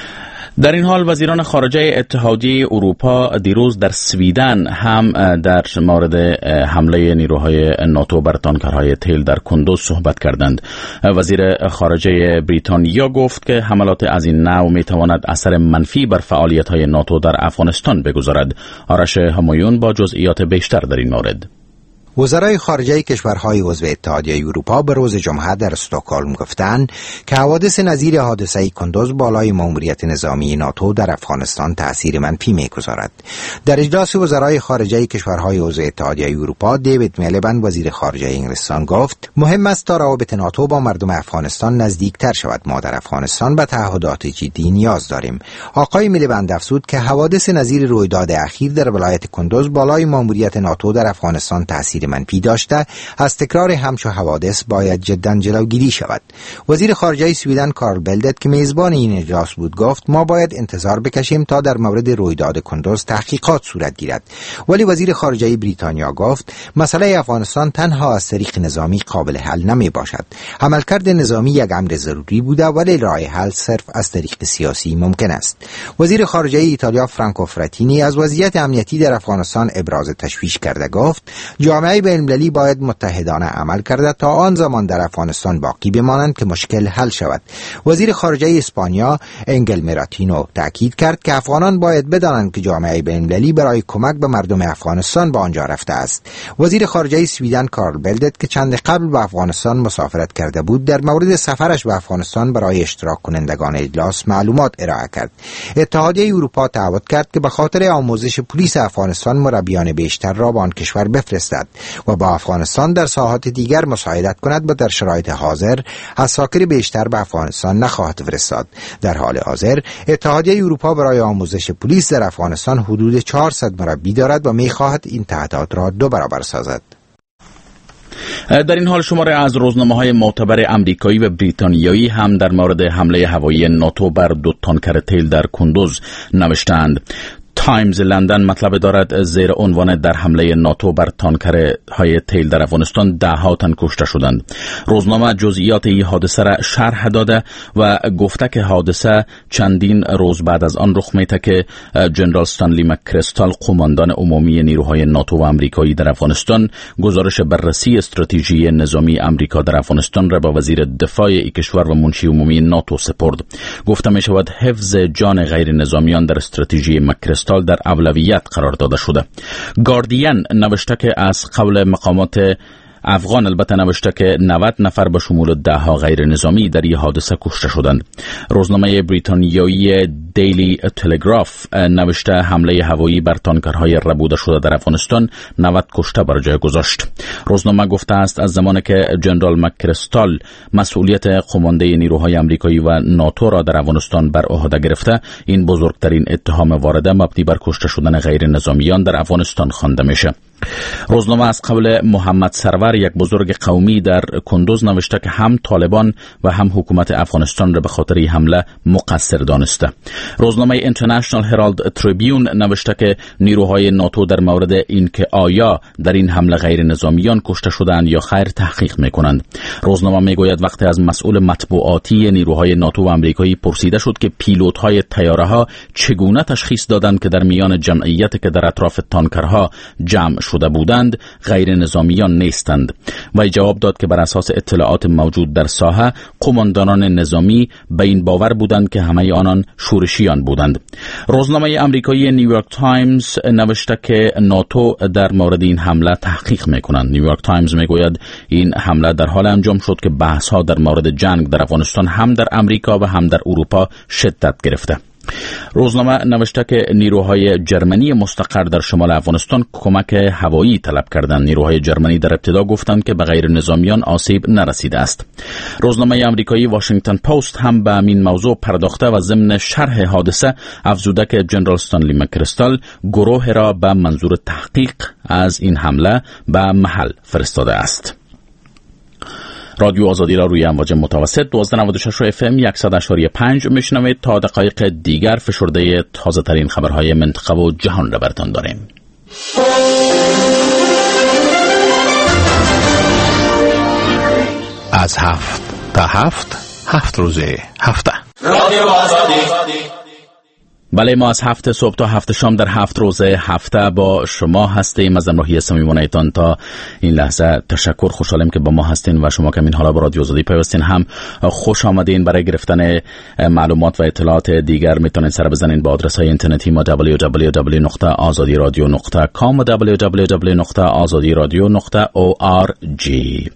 در این حال وزیران خارجه اتحادیه اروپا دیروز در سویدن هم در مورد حمله نیروهای ناتو بر تانکرهای تیل در کندوز صحبت کردند. وزیر خارجه بریتانیا گفت که حملات از این نوع می تواند اثر منفی بر فعالیت‌های ناتو در افغانستان بگذارد. آرش همایون با جزئیات بیشتر در این مورد. وزرای خارجه کشورهای عضو اتحادیه اروپا به روز جمعه در استکهلم گفتند که حوادث نظیر حادثه کندوز بالای ماموریت نظامی ناتو در افغانستان تأثیر منفی می‌گذارد. در اجلاس وزرای خارجه کشورهای عضو اتحادیه اروپا دیوید میلیبند وزیر خارجه انگلستان گفت مهم است تا روابط ناتو با مردم افغانستان نزدیکتر شود. ما در افغانستان به تعهدات جدی نیاز داریم. آقای میلیبند افزود که حوادث نظیر رویداد اخیر در ولایت کندوز بالای ماموریت ناتو در افغانستان تأثیر منفی داشته، از تکرار همچو حوادث باید جدا جلوگیری شود. وزیر خارجه سویدن کارل بلدت که میزبان این اجلاس بود گفت ما باید انتظار بکشیم تا در مورد رویداد کندوز تحقیقات صورت گیرد. ولی وزیر خارجه بریتانیا گفت مسئله افغانستان تنها از طریق نظامی قابل حل نمی باشد. عملکرد نظامی یک امر ضروری بوده ولی راه حل صرف از طریق سیاسی ممکن است. وزیر خارجه ایتالیا فرانکو فراتینی از وضعیت امنیتی در افغانستان ابراز تشویش کرده گفت جامعه بین‌المللی باید متحدانه عمل کرده تا آن زمان در افغانستان باقی بمانند که مشکل حل شود. وزیر خارجه اسپانیا انگل مراتینو تاکید کرد که افغانان باید بدانند که جامعه بین‌المللی برای کمک به مردم افغانستان به آنجا رفته است. وزیر خارجه سویدن کارل بلدت که چند قبل به افغانستان مسافرت کرده بود در مورد سفرش به افغانستان برای اشتراک کنندگان اجلاس معلومات ارائه کرد. اتحادیه اروپا تعهد کرد که به خاطر آموزش پلیس افغانستان مربیان بیشتر را به آن کشور بفرستد و با افغانستان در ساحات دیگر مساعدت کند و در شرایط حاضر عساکر بیشتر به افغانستان نخواهد فرستاد. در حال حاضر اتحادیه اروپا برای آموزش پلیس در افغانستان حدود چهارصد مربی دارد و می‌خواهد این تعداد را دو برابر سازد. در این حال شماره از روزنامه‌های معتبر آمریکایی و بریتانیایی هم در مورد حمله هوایی ناتو بر دو تانکر تیل در کندوز نوشتند. تایمز لندن مطلب دارد زیر عنوان در حمله ناتو بر تانکرهای تیل در افغانستان ده ها تن کشته شدند. روزنامه جزئیات این حادثه را شرح داده و گفته که حادثه چندین روز بعد از آن رخ می‌دهد که جنرال استنلی مکریستال قماندان عمومی نیروهای ناتو و آمریکایی در افغانستان گزارش بررسی استراتژی نظامی آمریکا در افغانستان را به وزیر دفاع این کشور و منشی عمومی ناتو سپرد. گفته می‌شود حفظ جان غیر نظامیان در استراتژی مکریستال سنترال در اولویت قرار داده شده. گاردین نوشته که از قول مقامات افغان البته نوشته که نود نفر به شمول ده ها غیر نظامی در این حادثه کشته شدند. روزنامه بریتانیایی دیلی تلگراف نوشته حمله هوایی بر تانکرهای ربوده شده در افغانستان نود کشته بر جای گذاشت. روزنامه گفته است از زمانی که جنرال مکریستال مسئولیت قمانده نیروهای آمریکایی و ناتو را در افغانستان بر عهده گرفته، این بزرگترین اتهام وارده مبنی بر کشته شدن غیر نظامیان در افغانستان خوانده میشه. روزنامه از قول محمد سرور، یک بزرگ قومی در کندوز، نوشته که هم طالبان و هم حکومت افغانستان را به خاطر این حمله مقصر دانسته. روزنامه اینترنشنال هرالد تریبیون نوشته که نیروهای ناتو در مورد اینکه آیا در این حمله غیر نظامیان کشته شدند یا خیر تحقیق میکنند. روزنامه میگوید وقتی از مسئول مطبوعاتی نیروهای ناتو و آمریکایی پرسیده شد که پیلوت‌های طیاره ها چگونه تشخیص دادند که در میان جمعیت که در اطراف تانکرها جمع شده بودند غیر نظامیان نیستند، و جواب داد که بر اساس اطلاعات موجود در ساحه قماندانان نظامی به این باور بودند که همه آنان شورشیان بودند. روزنامه آمریکایی نیویورک تایمز نوشته که ناتو در مورد این حمله تحقیق میکنند. نیویورک تایمز میگوید این حمله در حال انجام شد که بحث ها در مورد جنگ در افغانستان هم در امریکا و هم در اروپا شدت گرفته. روزنامه نوشته که نیروهای جرمنی مستقر در شمال افغانستان کمک هوایی طلب کردند. نیروهای جرمنی در ابتدا گفتند که به غیر نظامیان آسیب نرسیده است. روزنامه آمریکایی واشنگتن پست هم به این موضوع پرداخته و ضمن شرح حادثه افزوده که جنرال استانلی مکریستال گروه را به منظور تحقیق از این حمله به محل فرستاده است. رادیو آزادی را روی امواج متوسط دوازده نود و شش اف ام صد و اشاری پنج میشنوید. تا دقایق دیگر فشرده تازه ترین خبرهای منطقه و جهان را براتان داریم. از هفت تا هفت هفت روزه هفته رادیو آزادی. بله، ما از هفت صبح تا هفت شام در هفت روزه هفته با شما هستیم. از همراهی صمیمانه‌تان تا این لحظه تشکر. خوشحالم که با ما هستین و شما که این حالا با رادیو آزادی پیوستین هم خوش آمدین. برای گرفتن معلومات و اطلاعات دیگر میتونید سر بزنین با آدرس های اینترنتی ما دبلیو دبلیو دبلیو دات آزادی رادیو دات کام و دبلیو دبلیو دبلیو دات آزادی رادیو دات او آر جی.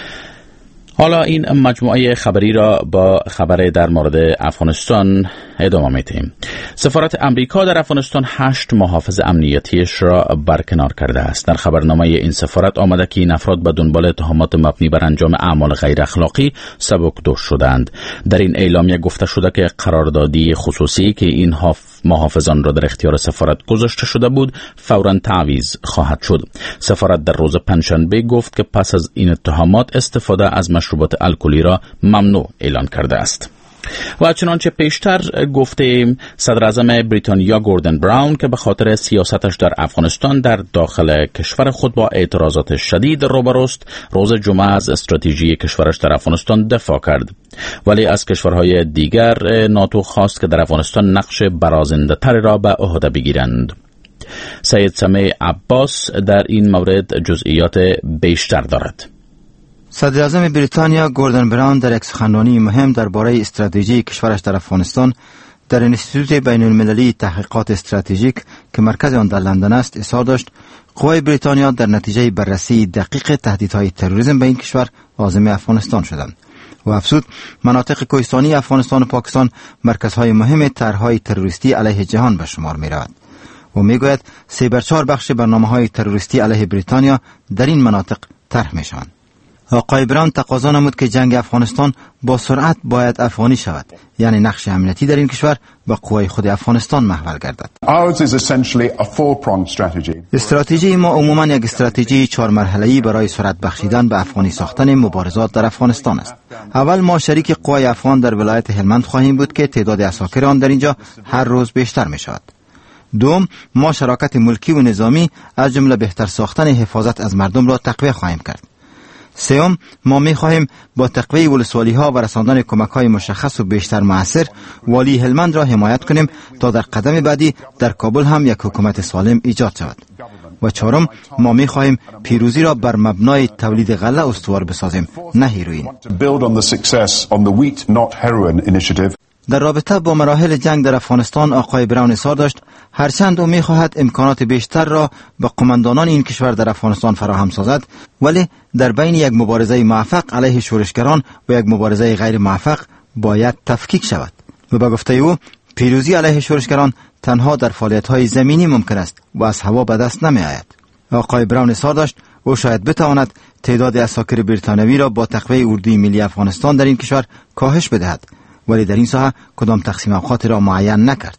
حالا این مجموعه خبری را با خبر در مورد افغانستان ادامه میدیم. سفارت امریکا در افغانستان هشت محافظ امنیتیش را برکنار کرده است. در خبرنامه این سفارت آمده که این افراد به دنبال اتهامات مبنی بر انجام اعمال غیر اخلاقی سبکدوش شدند. در این اعلامیه گفته شده که قراردادی خصوصی که این محافظان را در اختیار سفارت گذاشته شده بود فوراً تعویض خواهد شد. سفارت در روز پنجشنبه گفت که پس از این اتهامات استفاده از مشروبات الکلی را ممنوع اعلان کرده است. و چنانچه پیشتر گفتیم، صدر اعظم بریتانیا گوردن براون که به خاطر سیاستش در افغانستان در داخل کشور خود با اعتراضات شدید روبروست، روز جمعه از استراتژی کشورش در افغانستان دفاع کرد، ولی از کشورهای دیگر ناتو خواست که در افغانستان نقش برازنده تر را به عهده بگیرند. سید سمیع عباس در این مورد جزئیات بیشتر دارد. صدر اعظم بریتانیا گوردن براون در یک سخنرانی مهم درباره استراتژی کشورش در افغانستان در انستیتوت بین المللی تحقیقات استراتژیک که مرکز آن در لندن است اظهار داشت قوای بریتانیا در نتیجه بررسی دقیق تهدیدهای تروریسم به این کشور عازم افغانستان شدند و افزود مناطق کوهستانی افغانستان و پاکستان مرکزهای مهم طرحهای تروریستی علیه جهان به شمار می رود و می گوید سه بر چهار بخش برنامه‌های تروریستی علیه بریتانیا در این مناطق طرح می شوند. آقای براون تقاضا نمود که جنگ افغانستان با سرعت باید افغانی شود، یعنی نقش امنیتی در این کشور با قوای خود افغانستان محول گردد. استراتژی ما عموما یک استراتژی چهار مرحله‌ای برای سرعت بخشیدن به افغانی ساختن مبارزات در افغانستان است. اول ما شریک قوای افغان در ولایت هلمند خواهیم بود که تعداد اساکر آن در اینجا هر روز بیشتر می شود. دوم، ما شراکت ملکی و نظامی از جمله بهتر ساختن حفاظت از مردم را تقویت خواهیم کرد. سوم، ما می خواهیم با تقویت ولسوالی ها و رساندن کمک های مشخص و بیشتر مؤثر والی هلمند را حمایت کنیم تا در قدم بعدی در کابل هم یک حکومت سالم ایجاد شود. و چهارم، ما می خواهیم پیروزی را بر مبنای تولید غله استوار بسازیم، نه هیروئین. در رابطه با مراحل جنگ در افغانستان آقای براون اظهار داشت هرچند او می‌خواهد امکانات بیشتر را به قماندانان این کشور در افغانستان فراهم سازد، ولی در بین یک مبارزه موفق علیه شورشگران و یک مبارزه غیر موفق باید تفکیک شود و به گفته او پیروزی علیه شورشگران تنها در فعالیت‌های زمینی ممکن است و از هوا به دست نمی‌آید. آقای براون اظهار داشت او شاید بتواند تعداد عساکر بریتانیایی را با تقویت اردوی ملی افغانستان در این کشور کاهش بدهد، ولی در این ساحه کدام تقسیم اوقات را معین نکرد.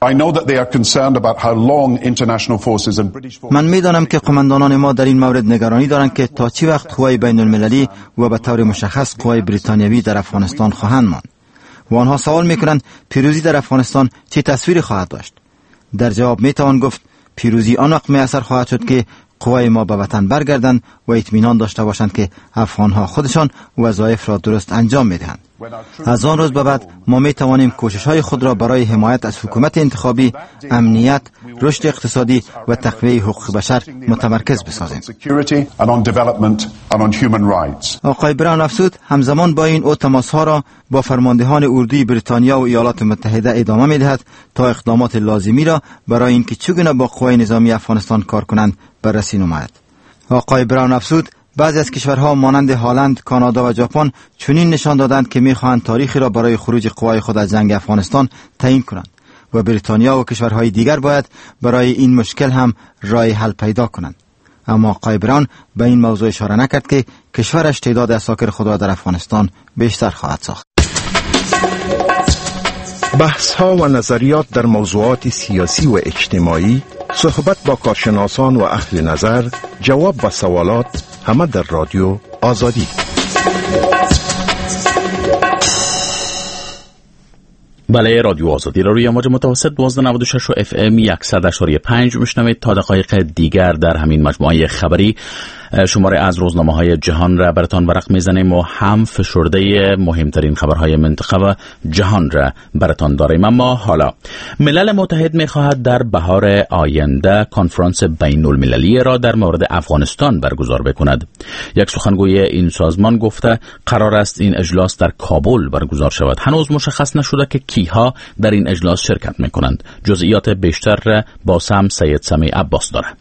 من می‌دانم که قماندانان ما در این مورد نگرانی دارند که تا چه وقت قوای بین المللی و به طور مشخص قوای بریتانیایی در افغانستان خواهند ماند و آنها سوال می‌کنند پیروزی در افغانستان چه تصویری خواهد داشت. در جواب می‌توان گفت پیروزی آن وقت میسر خواهد شد که قوای ما به وطن برگردند و اطمینان داشته باشند که افغان‌ها خودشان وظایف را درست انجام می‌دهند. از آن روز به بعد ما می توانیم کوشش‌های خود را برای حمایت از حکومت انتخابی، امنیت، رشد اقتصادی و تقویت حقوق بشر متمرکز بسازیم. آقای براون افزود همزمان با این او تماس‌ها را با فرماندهان اردوی بریتانیا و ایالات متحده ادامه می‌دهد تا اقدامات لازمی را برای اینکه چگونه با قوای نظامی افغانستان کار کنند بررسی نماید. آقای براون افزود بعضی از کشورها مانند هلند، کانادا و ژاپن چنین نشان دادند که می‌خواهند تاریخی را برای خروج قوای خود از جنگ افغانستان تعیین کنند و بریتانیا و کشورهای دیگر باید برای این مشکل هم راه حل پیدا کنند. اما آقای براون به این موضوع اشاره نکرد که کشورش تعداد عساکر خود را در افغانستان بیشتر خواهد ساخت. بحث‌ها و نظریات در موضوعات سیاسی و اجتماعی، صحبت با کارشناسان و اهل نظر، جواب به سوالات، همه در رادیو آزادی. بله، رادیو آزادی را روی موج متوسط دوازده نود و شش و اف ام صد و شش و پنج میشنوید. تا دقایق دیگر در همین مجموعه خبری شماره از روزنامه‌های جهان را براتان ورق میزنیم و هم فشرده مهمترین خبرهای منطقه و جهان را براتان داریم. اما حالا ملل متحد میخواهد در بهار آینده کنفرانس بین المللی را در مورد افغانستان برگزار بکند. یک سخنگوی این سازمان گفته قرار است این اجلاس در کابل برگزار شود. هنوز مشخص نشده که کیها در این اجلاس شرکت میکنند. جزئیات بیشتر را با سم سید سمی عباس دارد.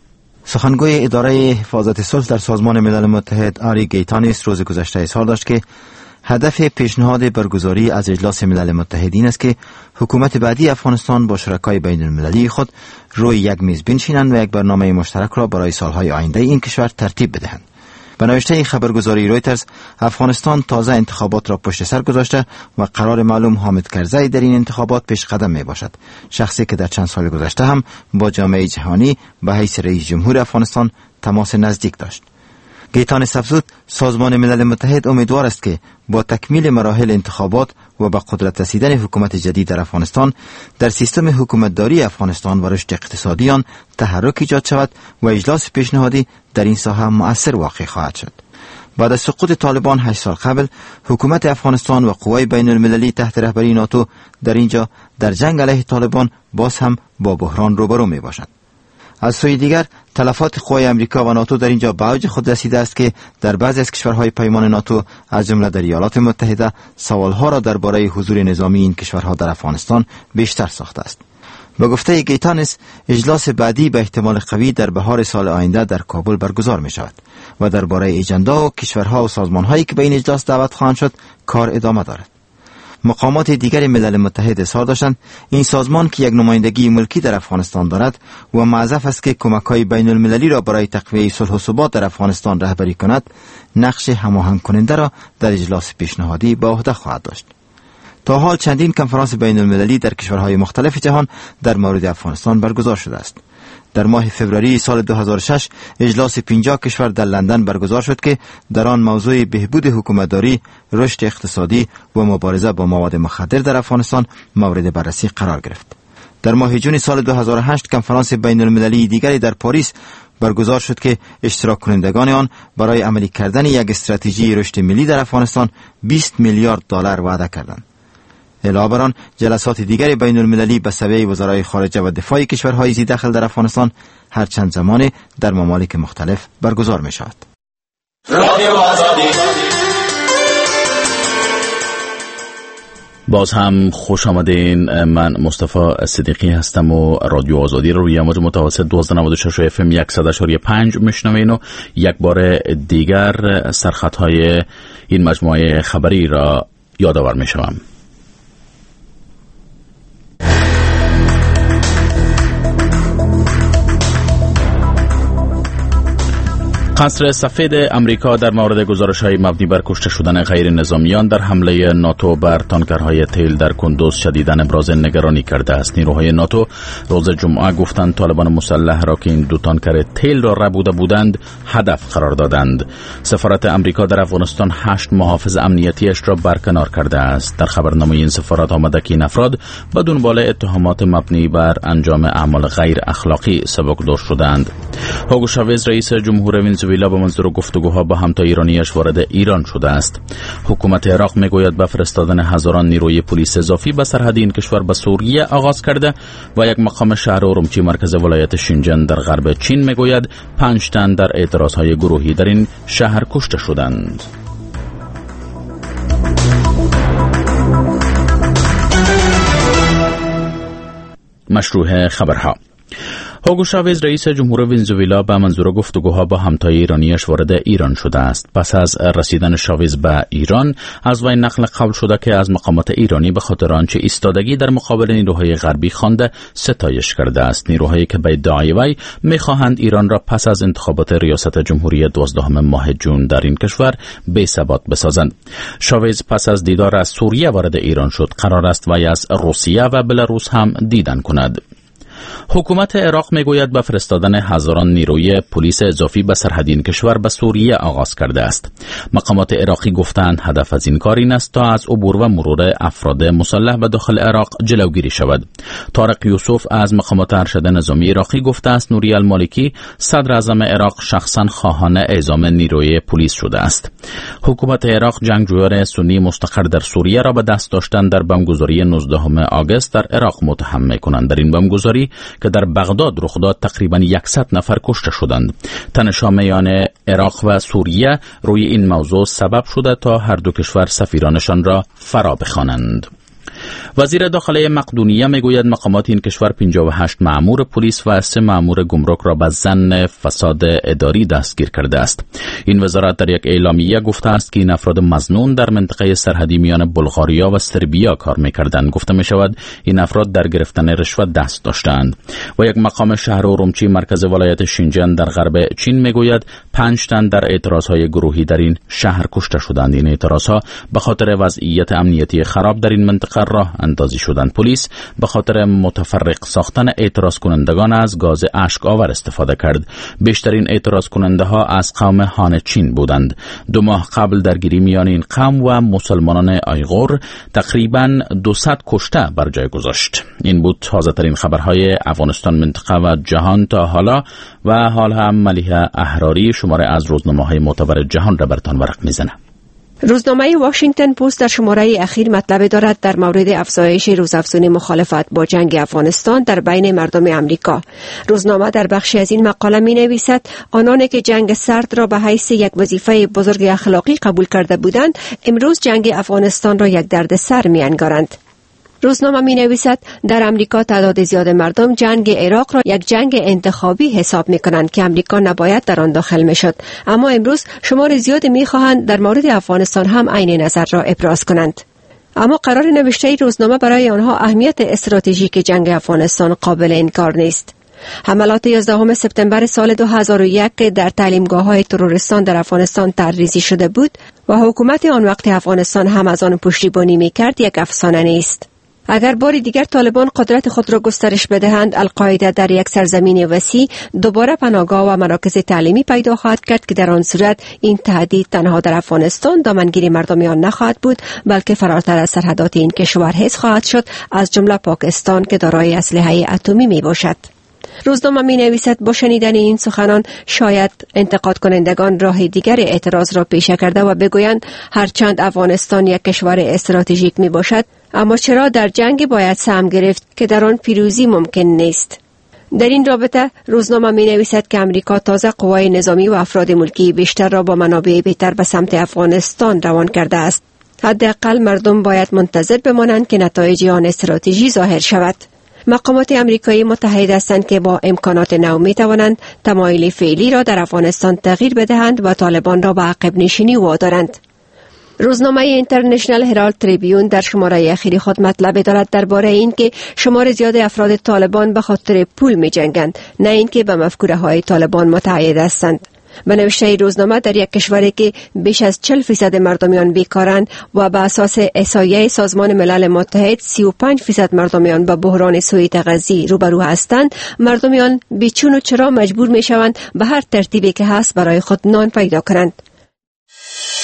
سخنگوی اداره حفاظت صلح در سازمان ملل متحد آری گیتانیس روز گذشته اظهار داشت که هدف پیشنهاد برگزاری از اجلاس ملل متحد این است که حکومت بعدی افغانستان با شرکای بین المللی خود روی یک میز بنشینند و یک برنامه مشترک را برای سالهای آینده این کشور ترتیب بدهند. به نوشته خبرگزاری رویترز، افغانستان تازه انتخابات را پشت سر گذاشته و قرار معلوم حامد کرزی در این انتخابات پیش قدم می باشد، شخصی که در چند سال گذشته هم با جامعه جهانی به حیث رئیس جمهور افغانستان تماس نزدیک داشت. گیتانیس افزود سازمان ملل متحد امیدوار است که با تکمیل مراحل انتخابات و به قدرت رسیدن حکومت جدید در افغانستان در سیستم حکومتداری افغانستان و رشد اقتصادی آن تحرک ایجاد شود و اجلاس پیشنهادی در این ساحه مؤثر واقع خواهد شد. بعد از سقوط طالبان هشت سال قبل، حکومت افغانستان و قوای بین المللی تحت رهبری ناتو در اینجا در جنگ علیه طالبان باز هم با بحران روبرو می باشند. از سوی دیگر تلفات قوای امریکا و ناتو در اینجا به اوج خود رسیده است که در بعضی از کشورهای پیمان ناتو از جمله در ایالات متحده سوالها را درباره حضور نظامی این کشورها در افغانستان بیشتر ساخته است. به گفته گیتانیس، اجلاس بعدی به احتمال قوی در بهار سال آینده در کابل برگزار می شود و درباره اجندا و کشورها و سازمانهایی که به این اجلاس دعوت خواهند شد کار ادامه دارد. مقامات دیگر ملل متحد اظهار داشتند این سازمان که یک نمایندگی ملکی در افغانستان دارد و معذف است که کمک‌های بین المللی را برای تقویت صلح و ثبات در افغانستان رهبری کند، نقش هماهنگ کننده را در اجلاس پیشنهادی به عهده خواهد داشت. تا حال چندین کنفرانس بین المللی در کشورهای مختلف جهان در مورد افغانستان برگزار شده است. در ماه فوریه سال دو هزار و شش اجلاس پنجاه کشور در لندن برگزار شد که در آن موضوع بهبود حکومتداری، رشد اقتصادی و مبارزه با مواد مخدر در افغانستان مورد بررسی قرار گرفت. در ماه جون سال دو هزار و هشت کنفرانس بین المللی دیگری در پاریس برگزار شد که اشتراک کنندگان آن برای عملی کردن یک استراتژی رشد ملی در افغانستان بیست میلیارد دلار وعده کردند. علاوه بر آن جلسات دیگر بین المللی به سویه وزرای خارجه و دفاع کشورهای ذی دخل در افغانستان هر چند زمان در ممالک مختلف برگزار می شود. باز هم خوش آمدین. من مصطفی صدیقی هستم و رادیو آزادی رو روی امواج متوسط دویست و نود و شش اف ام صد و پنج میشنوین و یک بار دیگر سرخطهای این مجموعه خبری را یادآور میشوم. قصر سفید امریکا در مورد گزارش‌های مبنی بر کشته شدن غیر نظامیان در حمله ناتو بر تانکرهای تیل در کندوز شدیداً ابراز نگرانی کرده است. نیروهای ناتو روز جمعه گفتند طالبان مسلح را که این دو تانکر تیل را ربوده بودند هدف قرار دادند. سفارت امریکا در افغانستان هشت محافظ امنیتیش را برکنار کرده است. در خبرنامه این سفارت آمده که این افراد به دنبال اتهامات مبنی بر انجام اعمال غیر اخلاقی سبکدار شدند. هوگو شاوز رئیس جمهور ونزوئلا به منظور گفتگوها با همتای ایرانیش وارد ایران شده است. حکومت عراق میگوید به فرستادن هزاران نیروی پلیس اضافی به سرحد این کشور به سوریه آغاز کرده و یک مقام شهر اورمچی مرکز ولایت شینجان در غرب چین میگوید پنج تن در اعتراضهای گروهی در این شهر کشته شدند. مشروع خبرها. هوگو شاوز رئیس جمهور ونزوئلا به منظور گفتگوها با همتای ایرانیش وارد ایران شده است. پس از رسیدن شاوز به ایران از وی نقل قول شده که از مقامات ایرانی به خاطر آنچه ایستادگی در مقابل نیروهای غربی خوانده ستایش کرده است. نیروهایی که به ادعای وی میخواهند ایران را پس از انتخابات ریاست جمهوری دوازدهم ماه جون در این کشور بی‌ثبات بسازند. شاوز پس از دیدار از سوریه وارد ایران شد. قرار است وی از روسیه و بلاروس هم دیدن کند. حکومت عراق میگوید به فرستادن هزاران نیروی پلیس اضافی به سرحدین کشور به سوریه آغاز کرده است. مقامات عراقی گفتند هدف از این کار این است تا از عبور و مرور افراد مسلح به داخل عراق جلوگیری شود. طارق یوسف از مقامات ارشد نظامی عراقی گفته است نوری المالکی صدر اعظم عراق شخصا خواهان اعزام نیروی پلیس شده است. حکومت عراق جنگجویان سنی مستقر در سوریه را به دست داشتن در بمبگذاری نوزدهم آگوست در عراق متهم می‌کنند. در این بمبگذاری که در بغداد رخ داد تقریباً صد نفر کشته شدند. تنش‌ها میان عراق و سوریه روی این موضوع سبب شده تا هر دو کشور سفیرانشان را فرا بخوانند. وزیر داخلی مقدونیه میگوید مقامات این کشور پنجاه و هشت مأمور پلیس و سه مأمور گمرک را به ظن فساد اداری دستگیر کرده است. این وزارت در یک اعلامیه گفته است که این افراد مظنون در منطقه سرحدی میان بلغاریا و سربیا کار میکردند. گفته می شود این افراد در گرفتن رشوت دست داشتند. و یک مقام شهر اورمچی مرکز ولایت شینجان در غرب چین میگوید پنج تن در اعتراضهای گروهی در این شهر کشته شدند. این اعتراضها به خاطر وضعیت امنیتی خراب در این منطقه راه اندازی شدند. پلیس به خاطر متفرق ساختن اعتراض کنندگان از گاز اشک آور استفاده کرد. بیشترین اعتراض کننده ها از قوم هان چین بودند. دو ماه قبل درگیری میان این قوم و مسلمانان آیغور تقریباً دویست کشته بر جای گذاشت. این بود تازه ترین خبرهای افغانستان، منطقه و جهان تا حالا و حال هم ملیحه احراری شماره از روزنامه‌های معتبر جهان را براتان ورق میزنه. روزنامه واشنگتن پست در شماره اخیر مطلب دارد در مورد افزایش روزافزون مخالفت با جنگ افغانستان در بین مردم امریکا. روزنامه در بخشی از این مقاله می نویسد آنانی که جنگ سرد را به حیث یک وظیفه بزرگ اخلاقی قبول کرده بودند امروز جنگ افغانستان را یک دردسر می انگارند. روزنامه می نویسد در امریکا تعداد زیاد مردم جنگ عراق را یک جنگ انتخابی حساب می کنند که امریکا نباید در آن داخل می شد، اما امروز شمار زیادی می خواهند در مورد افغانستان هم عین نظر را ابراز کنند. اما قرار نوشته روزنامه برای آنها اهمیت استراتژیک جنگ افغانستان قابل انکار نیست. حملات یازدهم سپتامبر سال دو هزار و یک در تعلیمگاه‌های تروریستان در افغانستان طرحریزی شده بود و حکومت آن وقت افغانستان هم از آن پشتیبانی می‌کرد یک افسانه نیست. اگر باری دیگر طالبان قدرت خود را گسترش بدهند، القاعده در یک سرزمین وسیع دوباره پناهگاه و مراکز تعلیمی پیدا خواهد کرد که در آن صورت این تهدید تنها در افغانستان دامنگیری مردم آن نخواهد بود، بلکه فراتر از سرحدات این کشور حس خواهد شد، از جمله پاکستان که دارای اسلحه اتمی می باشد. روزنامه می نویسد با شنیدن این سخنان شاید انتقاد کنندگان راه دیگر اعتراض را پیشه کرده و بگویند هرچند افغانستان یک کشور استراتژیک می باشد، اما چرا در جنگ باید سهم گرفت که در آن پیروزی ممکن نیست؟ در این رابطه روزنامه می نویسد که امریکا تازه قوای نظامی و افراد ملکی بیشتر را با منابع بهتر به سمت افغانستان روان کرده است. حداقل مردم باید منتظر بمانند که نتایج آن استراتژی ظاهر شود. مقامات امریکایی متحد هستند که با امکانات نو می توانند تمایل فعلی را در افغانستان تغییر بدهند و طالبان را به عقب نشینی وادارند. روزنامه اینترنشنال هرالد تریبیون در شماره اخیر خود مطلب دارد درباره اینکه شمار زیاد افراد طالبان به خاطر پول می جنگند، نه اینکه به مفکوره های طالبان متحد هستند. به نوشته روزنامه در یک کشوری که بیش از چهل فیصد مردمیان بیکارند و به اساس احصایه سازمان ملل متحد سی و پنج فیصد مردمیان با بحران سوء تغذیه روبرو هستند، مردمیان بیچون و چرا مجبور می شوند به هر ترتیبی که هست برای خود نان پیدا کنند.